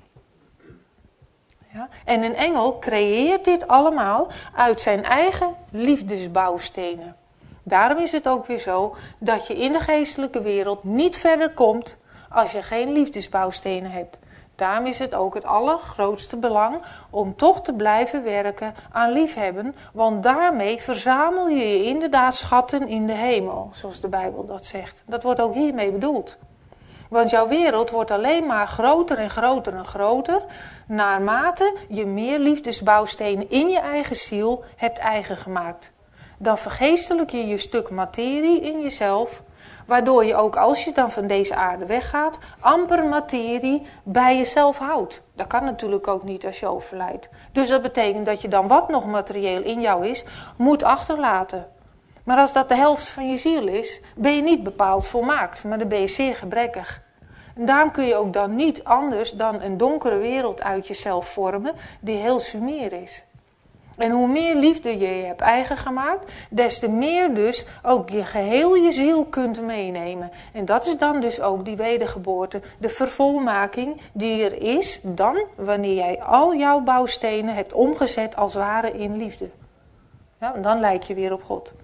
Ja? En een engel creëert dit allemaal uit zijn eigen liefdesbouwstenen. Daarom is het ook weer zo dat je in de geestelijke wereld niet verder komt als je geen liefdesbouwstenen hebt. Daarom is het ook het allergrootste belang om toch te blijven werken aan liefhebben, want daarmee verzamel je je inderdaad schatten in de hemel, zoals de Bijbel dat zegt. Dat wordt ook hiermee bedoeld. Want jouw wereld wordt alleen maar groter en groter en groter, naarmate je meer liefdesbouwstenen in je eigen ziel hebt eigen gemaakt. Dan vergeestelijk je je stuk materie in jezelf, waardoor je ook als je dan van deze aarde weggaat, amper materie bij jezelf houdt. Dat kan natuurlijk ook niet als je overlijdt. Dus dat betekent dat je dan wat nog materieel in jou is, moet achterlaten. Maar als dat de helft van je ziel is, ben je niet bepaald volmaakt, maar dan ben je zeer gebrekkig. En daarom kun je ook dan niet anders dan een donkere wereld uit jezelf vormen, die heel sumier is. En hoe meer liefde je hebt eigen gemaakt, des te meer dus ook je geheel je ziel kunt meenemen. En dat is dan dus ook die wedergeboorte, de vervolmaking die er is dan wanneer jij al jouw bouwstenen hebt omgezet als ware in liefde. Ja, en dan lijk je weer op God.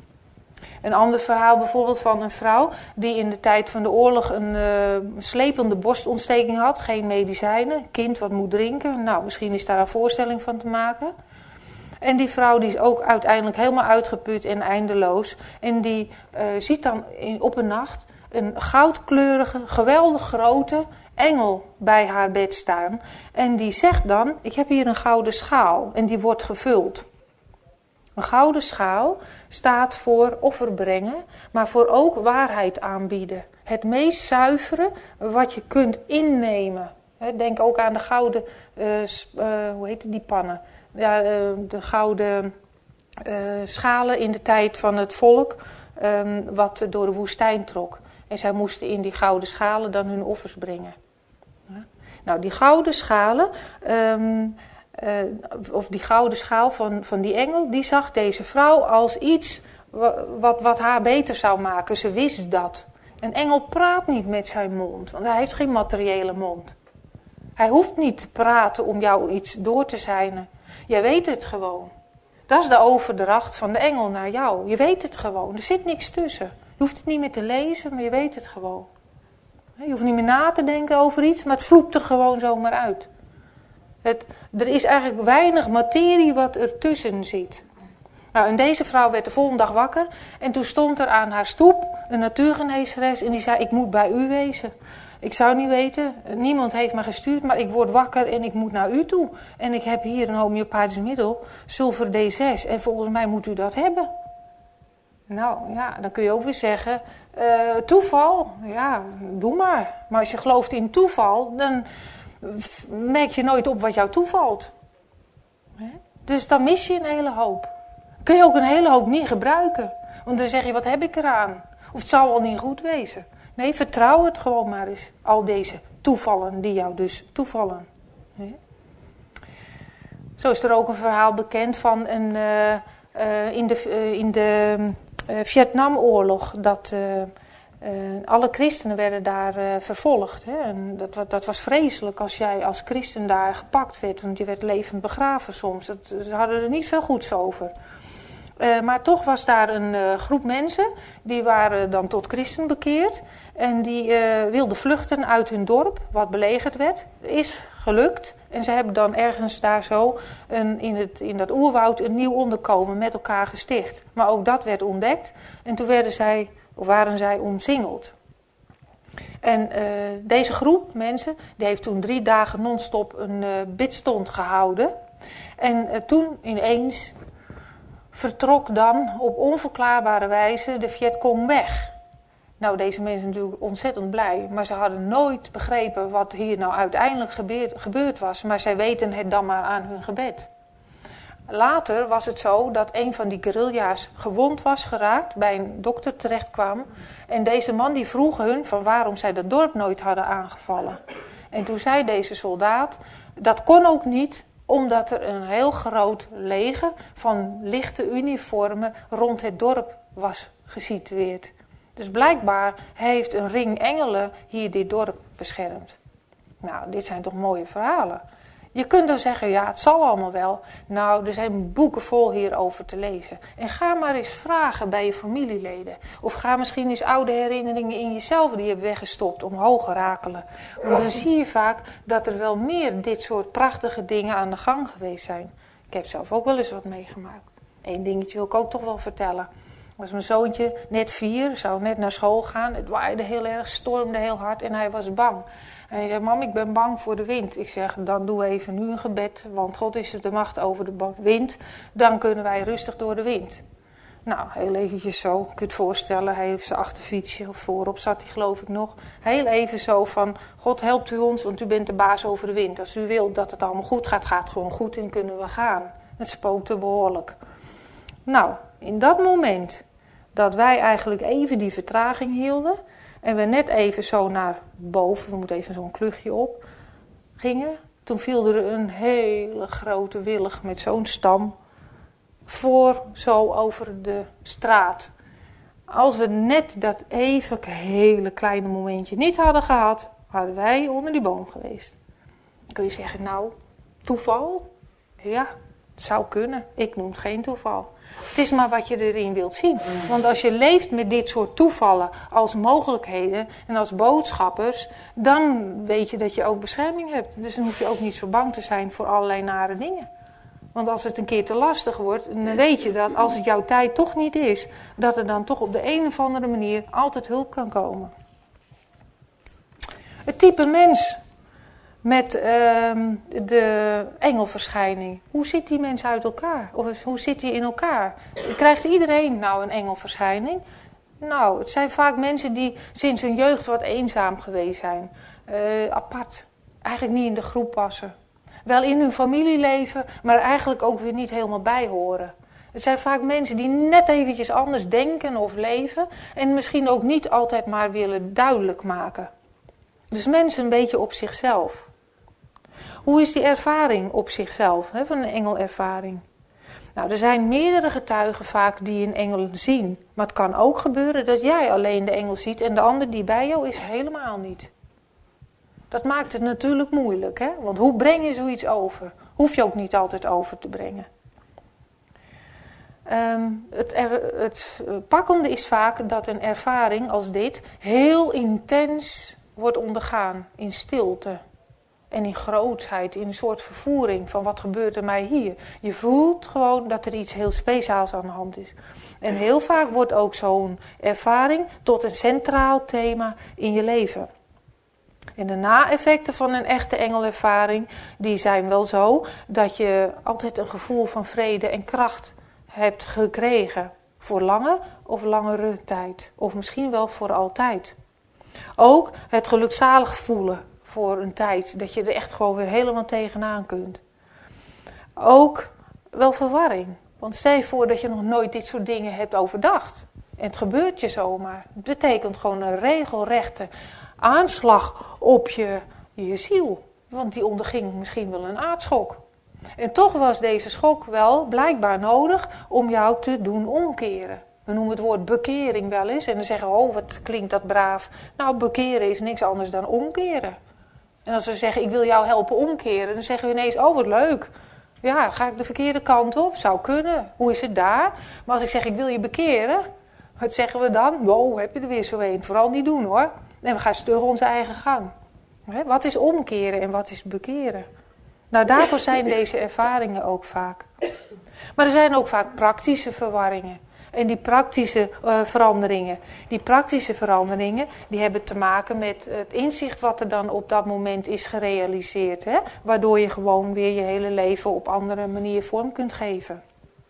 Een ander verhaal bijvoorbeeld van een vrouw die in de tijd van de oorlog een uh, slepende borstontsteking had, geen medicijnen, kind wat moet drinken. Nou, misschien is daar een voorstelling van te maken. En die vrouw die is ook uiteindelijk helemaal uitgeput en eindeloos. En die uh, ziet dan in, op een nacht een goudkleurige, geweldig grote engel bij haar bed staan. En die zegt dan, ik heb hier een gouden schaal en die wordt gevuld. Een gouden schaal staat voor offer brengen, maar voor ook waarheid aanbieden. Het meest zuivere wat je kunt innemen. Denk ook aan de gouden, uh, uh, hoe heet die pannen? Ja, uh, de gouden uh, schalen in de tijd van het volk, um, wat door de woestijn trok. En zij moesten in die gouden schalen dan hun offers brengen. Ja. Nou, die gouden schalen... Um, Uh, of die gouden schaal van, van die engel, die zag deze vrouw als iets wat, wat haar beter zou maken. Ze wist dat. Een engel praat niet met zijn mond, want hij heeft geen materiële mond. Hij hoeft niet te praten om jou iets door te zijnen. Jij weet het gewoon. Dat is de overdracht van de engel naar jou. Je weet het gewoon. Er zit niks tussen. Je hoeft het niet meer te lezen, maar je weet het gewoon. Je hoeft niet meer na te denken over iets, maar het vloept er gewoon zomaar uit. Het, er is eigenlijk weinig materie wat er tussen zit. Nou, en deze vrouw werd de volgende dag wakker. En toen stond er aan haar stoep een natuurgenezeres. En die zei, ik moet bij u wezen. Ik zou niet weten, niemand heeft me gestuurd. Maar ik word wakker en ik moet naar u toe. En ik heb hier een homeopathisch middel, sulfur D zes. En volgens mij moet u dat hebben. Nou ja, dan kun je ook weer zeggen, uh, toeval. Ja, doe maar. Maar als je gelooft in toeval, dan... merk je nooit op wat jou toevalt. Dus dan mis je een hele hoop. Kun je ook een hele hoop niet gebruiken. Want dan zeg je, wat heb ik eraan? Of het zal wel niet goed wezen. Nee, vertrouw het gewoon maar eens. Al deze toevallen die jou dus toevallen. Zo is er ook een verhaal bekend van een, uh, uh, in de, uh, in de uh, Vietnamoorlog. Dat... Uh, Uh, alle christenen werden daar uh, vervolgd. Hè? En dat, dat was vreselijk als jij als christen daar gepakt werd. Want je werd levend begraven soms. Dat, ze hadden er niet veel goeds over. Uh, maar toch was daar een uh, groep mensen. Die waren dan tot christen bekeerd. En die uh, wilden vluchten uit hun dorp. Wat belegerd werd. Is gelukt. En ze hebben dan ergens daar zo een, in, het, in dat oerwoud een nieuw onderkomen met elkaar gesticht. Maar ook dat werd ontdekt. En toen werden zij... Of waren zij omsingeld. En uh, deze groep mensen, die heeft toen drie dagen non-stop een uh, bidstond gehouden. En uh, toen ineens vertrok dan op onverklaarbare wijze de Vietcong weg. Nou, deze mensen natuurlijk ontzettend blij. Maar ze hadden nooit begrepen wat hier nou uiteindelijk gebeurd, gebeurd was. Maar zij weten het dan maar aan hun gebed. Later was het zo dat een van die guerrilla's gewond was geraakt, bij een dokter terecht kwam. En deze man die vroeg hun van waarom zij dat dorp nooit hadden aangevallen. En toen zei deze soldaat, dat kon ook niet, omdat er een heel groot leger van lichte uniformen rond het dorp was gesitueerd. Dus blijkbaar heeft een ring engelen hier dit dorp beschermd. Nou, dit zijn toch mooie verhalen. Je kunt dan zeggen, ja, het zal allemaal wel. Nou, er zijn boeken vol hierover te lezen. En ga maar eens vragen bij je familieleden. Of ga misschien eens oude herinneringen in jezelf die je hebt weggestopt omhoog rakelen. Want dan zie je vaak dat er wel meer dit soort prachtige dingen aan de gang geweest zijn. Ik heb zelf ook wel eens wat meegemaakt. Eén dingetje wil ik ook toch wel vertellen. Was mijn zoontje net vier, zou net naar school gaan. Het waaide heel erg, stormde heel hard en hij was bang. En hij zei, mam, ik ben bang voor de wind. Ik zeg, dan doe even nu een gebed, want God is de macht over de wind. Dan kunnen wij rustig door de wind. Nou, heel eventjes zo, kun je het voorstellen. Hij heeft zijn achterfietsje, of voorop zat hij geloof ik nog. Heel even zo van, God helpt u ons, want u bent de baas over de wind. Als u wilt dat het allemaal goed gaat, gaat het gewoon goed en kunnen we gaan. Het spookte behoorlijk. Nou, in dat moment dat wij eigenlijk even die vertraging hielden en we net even zo naar boven, we moeten even zo'n kluchtje op, gingen, toen viel er een hele grote willig met zo'n stam voor zo over de straat. Als we net dat even hele kleine momentje niet hadden gehad, hadden wij onder die boom geweest. Dan kun je zeggen, nou, toeval? Ja, het zou kunnen. Ik noem het geen toeval. Het is maar wat je erin wilt zien. Want als je leeft met dit soort toevallen als mogelijkheden en als boodschappers, dan weet je dat je ook bescherming hebt. Dus dan hoef je ook niet zo bang te zijn voor allerlei nare dingen. Want als het een keer te lastig wordt, dan weet je dat als het jouw tijd toch niet is, dat er dan toch op de een of andere manier altijd hulp kan komen. Het type mens met uh, de engelverschijning. Hoe zit die mens uit elkaar? Of hoe zit die in elkaar? Krijgt iedereen nou een engelverschijning? Nou, het zijn vaak mensen die sinds hun jeugd wat eenzaam geweest zijn. Uh, apart. Eigenlijk niet in de groep passen. Wel in hun familieleven, maar eigenlijk ook weer niet helemaal bij horen. Het zijn vaak mensen die net eventjes anders denken of leven en misschien ook niet altijd maar willen duidelijk maken. Dus mensen een beetje op zichzelf. Hoe is die ervaring op zichzelf, hè, van een engelervaring? Nou, er zijn meerdere getuigen vaak die een engel zien. Maar het kan ook gebeuren dat jij alleen de engel ziet en de ander die bij jou is helemaal niet. Dat maakt het natuurlijk moeilijk, hè? Want hoe breng je zoiets over? Hoef je ook niet altijd over te brengen. Um, het, er, het pakkende is vaak dat een ervaring als dit heel intens wordt ondergaan in stilte. En in grootsheid, in een soort vervoering van wat gebeurt er mij hier. Je voelt gewoon dat er iets heel speciaals aan de hand is. En heel vaak wordt ook zo'n ervaring tot een centraal thema in je leven. En de na-effecten van een echte engelervaring, die zijn wel zo dat je altijd een gevoel van vrede en kracht hebt gekregen. Voor lange of langere tijd. Of misschien wel voor altijd. Ook het gelukzalig voelen voor een tijd. Dat je er echt gewoon weer helemaal tegenaan kunt. Ook wel verwarring. Want stel je voor dat je nog nooit dit soort dingen hebt overdacht. En het gebeurt je zomaar. Het betekent gewoon een regelrechte aanslag op je, je ziel. Want die onderging misschien wel een aardschok. En toch was deze schok wel blijkbaar nodig om jou te doen omkeren. We noemen het woord bekering wel eens. En dan zeggen we, oh wat klinkt dat braaf. Nou, bekeren is niks anders dan omkeren. En als we zeggen, ik wil jou helpen omkeren, dan zeggen we ineens, oh wat leuk. Ja, ga ik de verkeerde kant op? Zou kunnen. Hoe is het daar? Maar als ik zeg, ik wil je bekeren, wat zeggen we dan? Wow, heb je er weer zo een. Vooral niet doen hoor. En we gaan stug onze eigen gang. Wat is omkeren en wat is bekeren? Nou, daarvoor zijn deze ervaringen ook vaak. Maar er zijn ook vaak praktische verwarringen. En die praktische uh, veranderingen, die praktische veranderingen, die hebben te maken met het inzicht wat er dan op dat moment is gerealiseerd. Hè? Waardoor je gewoon weer je hele leven op andere manier vorm kunt geven.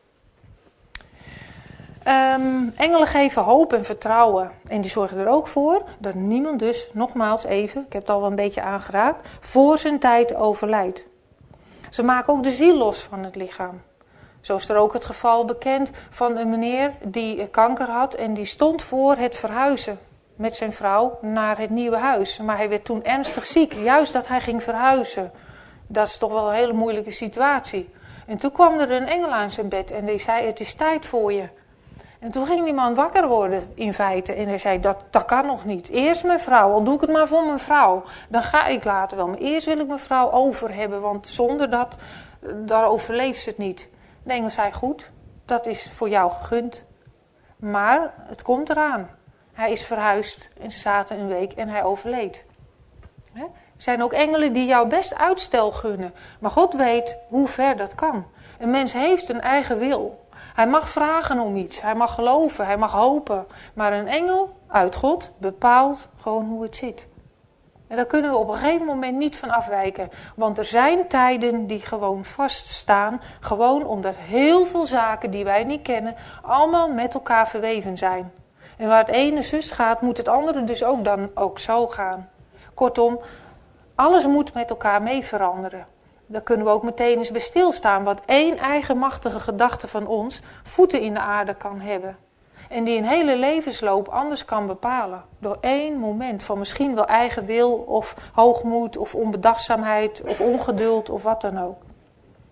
Um, engelen geven hoop en vertrouwen. En die zorgen er ook voor dat niemand dus, nogmaals even, ik heb het al wel een beetje aangeraakt, voor zijn tijd overlijdt. Ze maken ook de ziel los van het lichaam. Zo is er ook het geval bekend van een meneer die kanker had en die stond voor het verhuizen met zijn vrouw naar het nieuwe huis. Maar hij werd toen ernstig ziek, juist dat hij ging verhuizen. Dat is toch wel een hele moeilijke situatie. En toen kwam er een engel aan zijn bed en die zei, het is tijd voor je. En toen ging die man wakker worden in feite en hij zei, dat, dat kan nog niet. Eerst mijn vrouw, al doe ik het maar voor mijn vrouw. Dan ga ik later wel, maar eerst wil ik mijn vrouw over hebben, want zonder dat, daar overleeft ze het niet. De engel zei, goed, dat is voor jou gegund. Maar het komt eraan. Hij is verhuisd en ze zaten een week en hij overleed. He? Er zijn ook engelen die jou best uitstel gunnen. Maar God weet hoe ver dat kan. Een mens heeft een eigen wil. Hij mag vragen om iets. Hij mag geloven. Hij mag hopen. Maar een engel uit God bepaalt gewoon hoe het zit. En daar kunnen we op een gegeven moment niet van afwijken. Want er zijn tijden die gewoon vaststaan. Gewoon omdat heel veel zaken die wij niet kennen allemaal met elkaar verweven zijn. En waar het ene zus gaat, moet het andere dus ook dan ook zo gaan. Kortom, alles moet met elkaar mee veranderen. Daar kunnen we ook meteen eens bij stilstaan. Wat één eigenmachtige gedachte van ons voeten in de aarde kan hebben. En die een hele levensloop anders kan bepalen. Door één moment van misschien wel eigen wil of hoogmoed of onbedachtzaamheid of ongeduld of wat dan ook.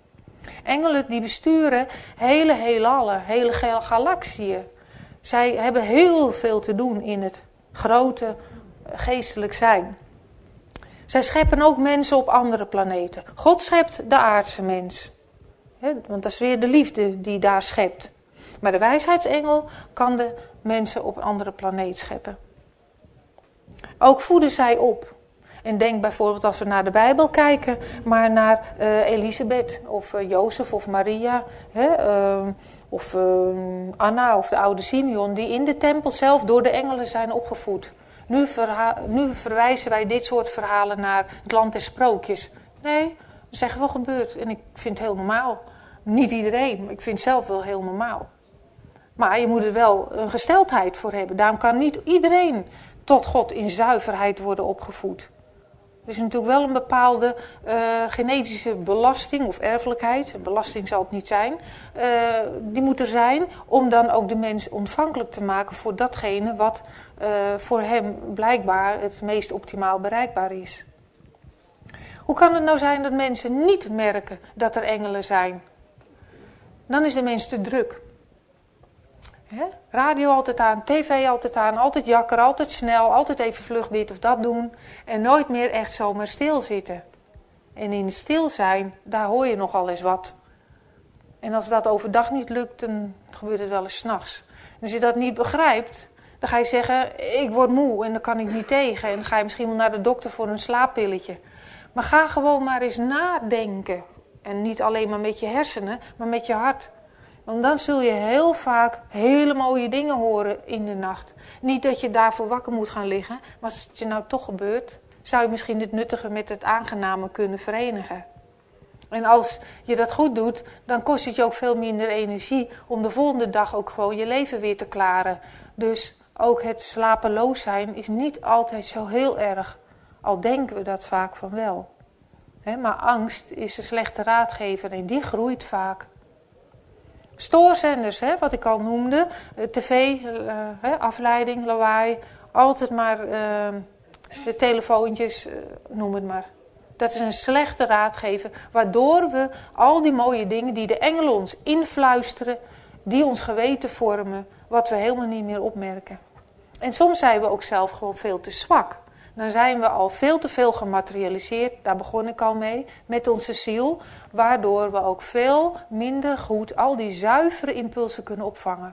Engelen die besturen hele heelallen, hele galaxieën. Zij hebben heel veel te doen in het grote geestelijk zijn. Zij scheppen ook mensen op andere planeten. God schept de aardse mens. He, want dat is weer de liefde die daar schept. Maar de wijsheidsengel kan de mensen op een andere planeet scheppen. Ook voeden zij op. En denk bijvoorbeeld als we naar de Bijbel kijken, maar naar uh, Elisabeth of uh, Jozef of Maria. Hè, uh, of uh, Anna of de oude Simeon, die in de tempel zelf door de engelen zijn opgevoed. Nu, verha- nu verwijzen wij dit soort verhalen naar het land der sprookjes. Nee, dat is echt wel gebeurd. En ik vind het heel normaal. Niet iedereen, maar ik vind het zelf wel heel normaal. Maar je moet er wel een gesteldheid voor hebben. Daarom kan niet iedereen tot God in zuiverheid worden opgevoed. Er is natuurlijk wel een bepaalde uh, genetische belasting of erfelijkheid. Belasting zal het niet zijn. Uh, die moet er zijn om dan ook de mens ontvankelijk te maken voor datgene wat uh, voor hem blijkbaar het meest optimaal bereikbaar is. Hoe kan het nou zijn dat mensen niet merken dat er engelen zijn? Dan is de mens te druk. He? Radio altijd aan, tv altijd aan, altijd jakker, altijd snel, altijd even vlug dit of dat doen. En nooit meer echt zomaar stilzitten. En in het stil zijn, daar hoor je nogal eens wat. En als dat overdag niet lukt, dan gebeurt het wel eens 's nachts. En als je dat niet begrijpt, dan ga je zeggen, ik word moe en dan kan ik niet tegen. En dan ga je misschien wel naar de dokter voor een slaappilletje. Maar ga gewoon maar eens nadenken. En niet alleen maar met je hersenen, maar met je hart. Want dan zul je heel vaak hele mooie dingen horen in de nacht. Niet dat je daarvoor wakker moet gaan liggen. Maar als het je nou toch gebeurt, zou je misschien het nuttige met het aangename kunnen verenigen. En als je dat goed doet, dan kost het je ook veel minder energie om de volgende dag ook gewoon je leven weer te klaren. Dus ook het slapeloos zijn is niet altijd zo heel erg. Al denken we dat vaak van wel. He, maar angst is een slechte raadgever en die groeit vaak. Stoorzenders, hè, wat ik al noemde, tv, uh, afleiding, lawaai, altijd maar uh, de telefoontjes, uh, noem het maar. Dat is een slechte raadgever, waardoor we al die mooie dingen die de engelen ons influisteren, die ons geweten vormen, wat we helemaal niet meer opmerken. En soms zijn we ook zelf gewoon veel te zwak. Dan zijn we al veel te veel gematerialiseerd, daar begon ik al mee, met onze ziel. Waardoor we ook veel minder goed al die zuivere impulsen kunnen opvangen.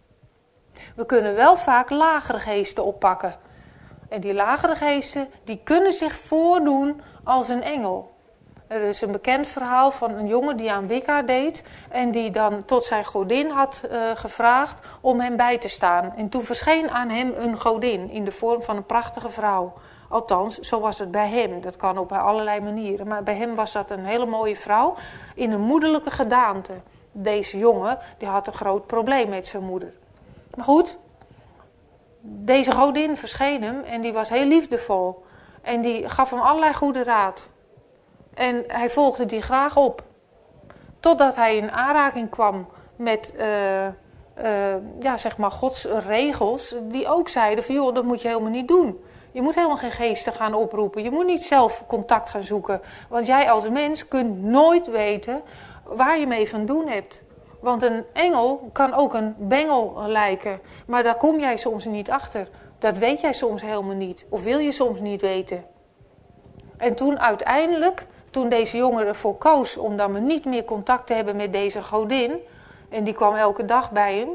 We kunnen wel vaak lagere geesten oppakken. En die lagere geesten, die kunnen zich voordoen als een engel. Er is een bekend verhaal van een jongen die aan Wicca deed. En die dan tot zijn godin had uh, gevraagd om hem bij te staan. En toen verscheen aan hem een godin in de vorm van een prachtige vrouw. Althans, zo was het bij hem. Dat kan ook bij allerlei manieren. Maar bij hem was dat een hele mooie vrouw in een moederlijke gedaante. Deze jongen, die had een groot probleem met zijn moeder. Maar goed, deze godin verscheen hem en die was heel liefdevol. En die gaf hem allerlei goede raad. En hij volgde die graag op. Totdat hij in aanraking kwam met uh, uh, ja, zeg maar Gods regels. Die ook zeiden van joh, dat moet je helemaal niet doen. Je moet helemaal geen geesten gaan oproepen. Je moet niet zelf contact gaan zoeken. Want jij als mens kunt nooit weten waar je mee van doen hebt. Want een engel kan ook een bengel lijken. Maar daar kom jij soms niet achter. Dat weet jij soms helemaal niet. Of wil je soms niet weten. En toen uiteindelijk, toen deze jongen ervoor koos om dan maar niet meer contact te hebben met deze godin. En die kwam elke dag bij hem.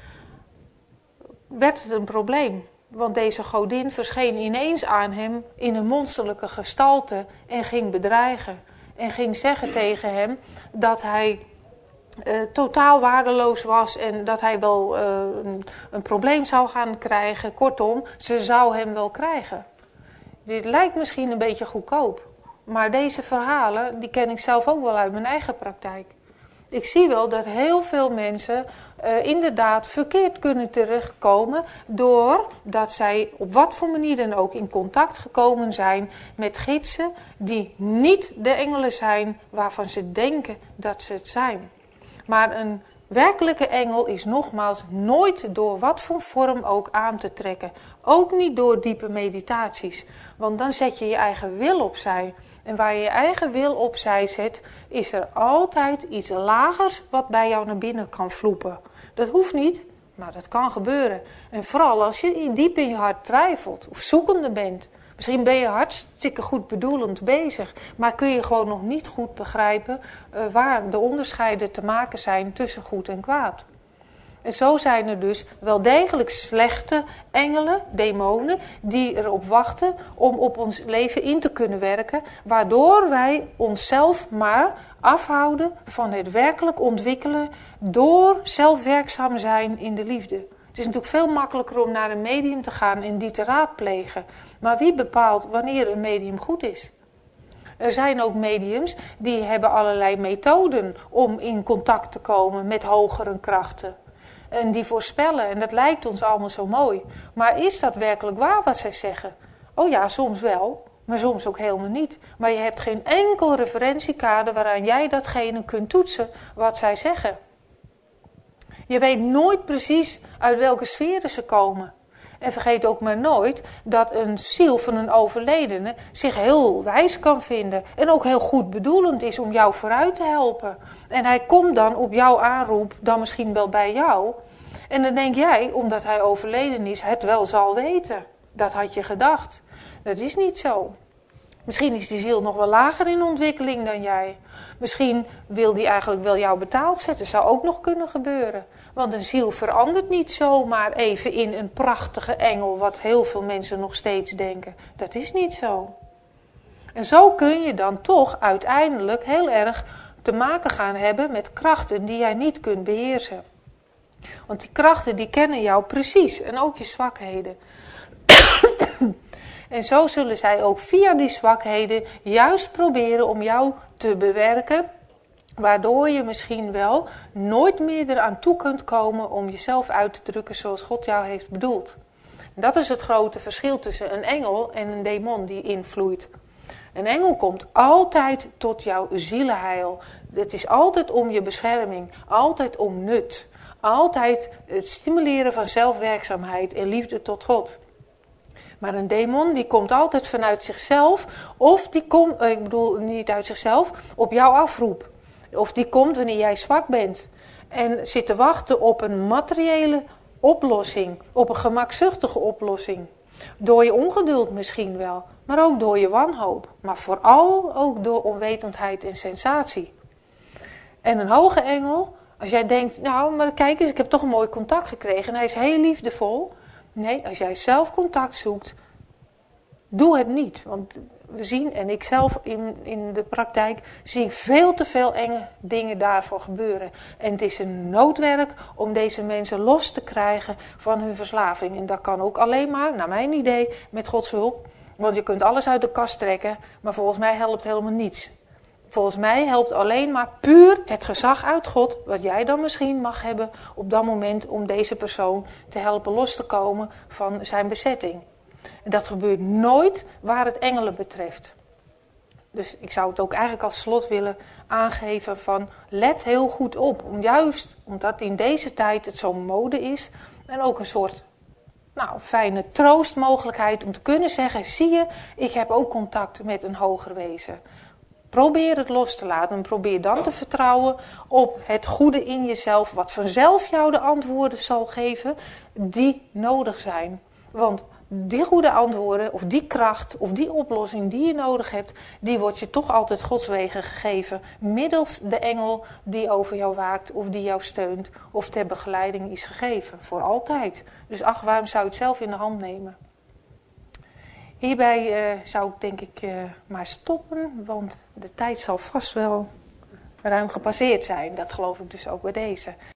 Werd het een probleem. Want deze godin verscheen ineens aan hem in een monsterlijke gestalte en ging bedreigen. En ging zeggen tegen hem dat hij uh, totaal waardeloos was en dat hij wel uh, een, een probleem zou gaan krijgen. Kortom, ze zou hem wel krijgen. Dit lijkt misschien een beetje goedkoop. Maar deze verhalen, die ken ik zelf ook wel uit mijn eigen praktijk. Ik zie wel dat heel veel mensen uh, inderdaad verkeerd kunnen terechtkomen doordat zij op wat voor manier dan ook in contact gekomen zijn met gidsen die niet de engelen zijn waarvan ze denken dat ze het zijn. Maar een werkelijke engel is nogmaals nooit door wat voor vorm ook aan te trekken. Ook niet door diepe meditaties. Want dan zet je je eigen wil opzij. En waar je je eigen wil opzij zet, is er altijd iets lagers wat bij jou naar binnen kan vloepen. Dat hoeft niet, maar dat kan gebeuren. En vooral als je diep in je hart twijfelt of zoekende bent. Misschien ben je hartstikke goed bedoelend bezig, maar kun je gewoon nog niet goed begrijpen uh, waar de onderscheiden te maken zijn tussen goed en kwaad. En zo zijn er dus wel degelijk slechte engelen, demonen, die erop wachten om op ons leven in te kunnen werken, waardoor wij onszelf maar afhouden van het werkelijk ontwikkelen door zelfwerkzaam zijn in de liefde. Het is natuurlijk veel makkelijker om naar een medium te gaan en die te raadplegen. Maar wie bepaalt wanneer een medium goed is? Er zijn ook mediums die hebben allerlei methoden om in contact te komen met hogere krachten. En die voorspellen, en dat lijkt ons allemaal zo mooi. Maar is dat werkelijk waar wat zij zeggen? Oh ja, soms wel, maar soms ook helemaal niet. Maar je hebt geen enkel referentiekader waaraan jij datgene kunt toetsen wat zij zeggen. Je weet nooit precies uit welke sferen ze komen. En vergeet ook maar nooit dat een ziel van een overledene zich heel wijs kan vinden. En ook heel goed bedoelend is om jou vooruit te helpen. En hij komt dan op jouw aanroep, dan misschien wel bij jou. En dan denk jij, omdat hij overleden is, het wel zal weten. Dat had je gedacht. Dat is niet zo. Misschien is die ziel nog wel lager in ontwikkeling dan jij. Misschien wil die eigenlijk wel jou betaald zetten. Zou ook nog kunnen gebeuren. Want een ziel verandert niet zomaar even in een prachtige engel, wat heel veel mensen nog steeds denken. Dat is niet zo. En zo kun je dan toch uiteindelijk heel erg te maken gaan hebben met krachten die jij niet kunt beheersen. Want die krachten die kennen jou precies en ook je zwakheden. En zo zullen zij ook via die zwakheden juist proberen om jou te bewerken, waardoor je misschien wel nooit meer eraan toe kunt komen om jezelf uit te drukken zoals God jou heeft bedoeld. Dat is het grote verschil tussen een engel en een demon die invloeit. Een engel komt altijd tot jouw zielenheil. Het is altijd om je bescherming, altijd om nut. Altijd het stimuleren van zelfwerkzaamheid en liefde tot God. Maar een demon die komt altijd vanuit zichzelf, of die komt, ik bedoel niet uit zichzelf, op jouw afroep. Of die komt wanneer jij zwak bent. En zit te wachten op een materiële oplossing. Op een gemakzuchtige oplossing. Door je ongeduld misschien wel. Maar ook door je wanhoop. Maar vooral ook door onwetendheid en sensatie. En een hoge engel, als jij denkt, nou maar kijk eens, ik heb toch een mooi contact gekregen. En hij is heel liefdevol. Nee, als jij zelf contact zoekt, doe het niet. Want we zien, en ik zelf in, in de praktijk, zie ik veel te veel enge dingen daarvoor gebeuren. En het is een noodwerk om deze mensen los te krijgen van hun verslaving. En dat kan ook alleen maar, naar mijn idee, met Gods hulp. Want je kunt alles uit de kast trekken, maar volgens mij helpt helemaal niets. Volgens mij helpt alleen maar puur het gezag uit God, wat jij dan misschien mag hebben op dat moment om deze persoon te helpen los te komen van zijn bezetting. En dat gebeurt nooit waar het engelen betreft. Dus ik zou het ook eigenlijk als slot willen aangeven van let heel goed op. Om juist omdat in deze tijd het zo'n mode is en ook een soort nou, fijne troostmogelijkheid om te kunnen zeggen, zie je, ik heb ook contact met een hoger wezen. Probeer het los te laten en probeer dan te vertrouwen op het goede in jezelf, wat vanzelf jou de antwoorden zal geven die nodig zijn. Want die goede antwoorden, of die kracht, of die oplossing die je nodig hebt, die wordt je toch altijd Gods wegen gegeven, middels de engel die over jou waakt, of die jou steunt, of ter begeleiding is gegeven. Voor altijd. Dus ach, waarom zou je het zelf in de hand nemen? Hierbij uh, zou ik denk ik uh, maar stoppen, want de tijd zal vast wel ruim gepasseerd zijn. Dat geloof ik dus ook bij deze.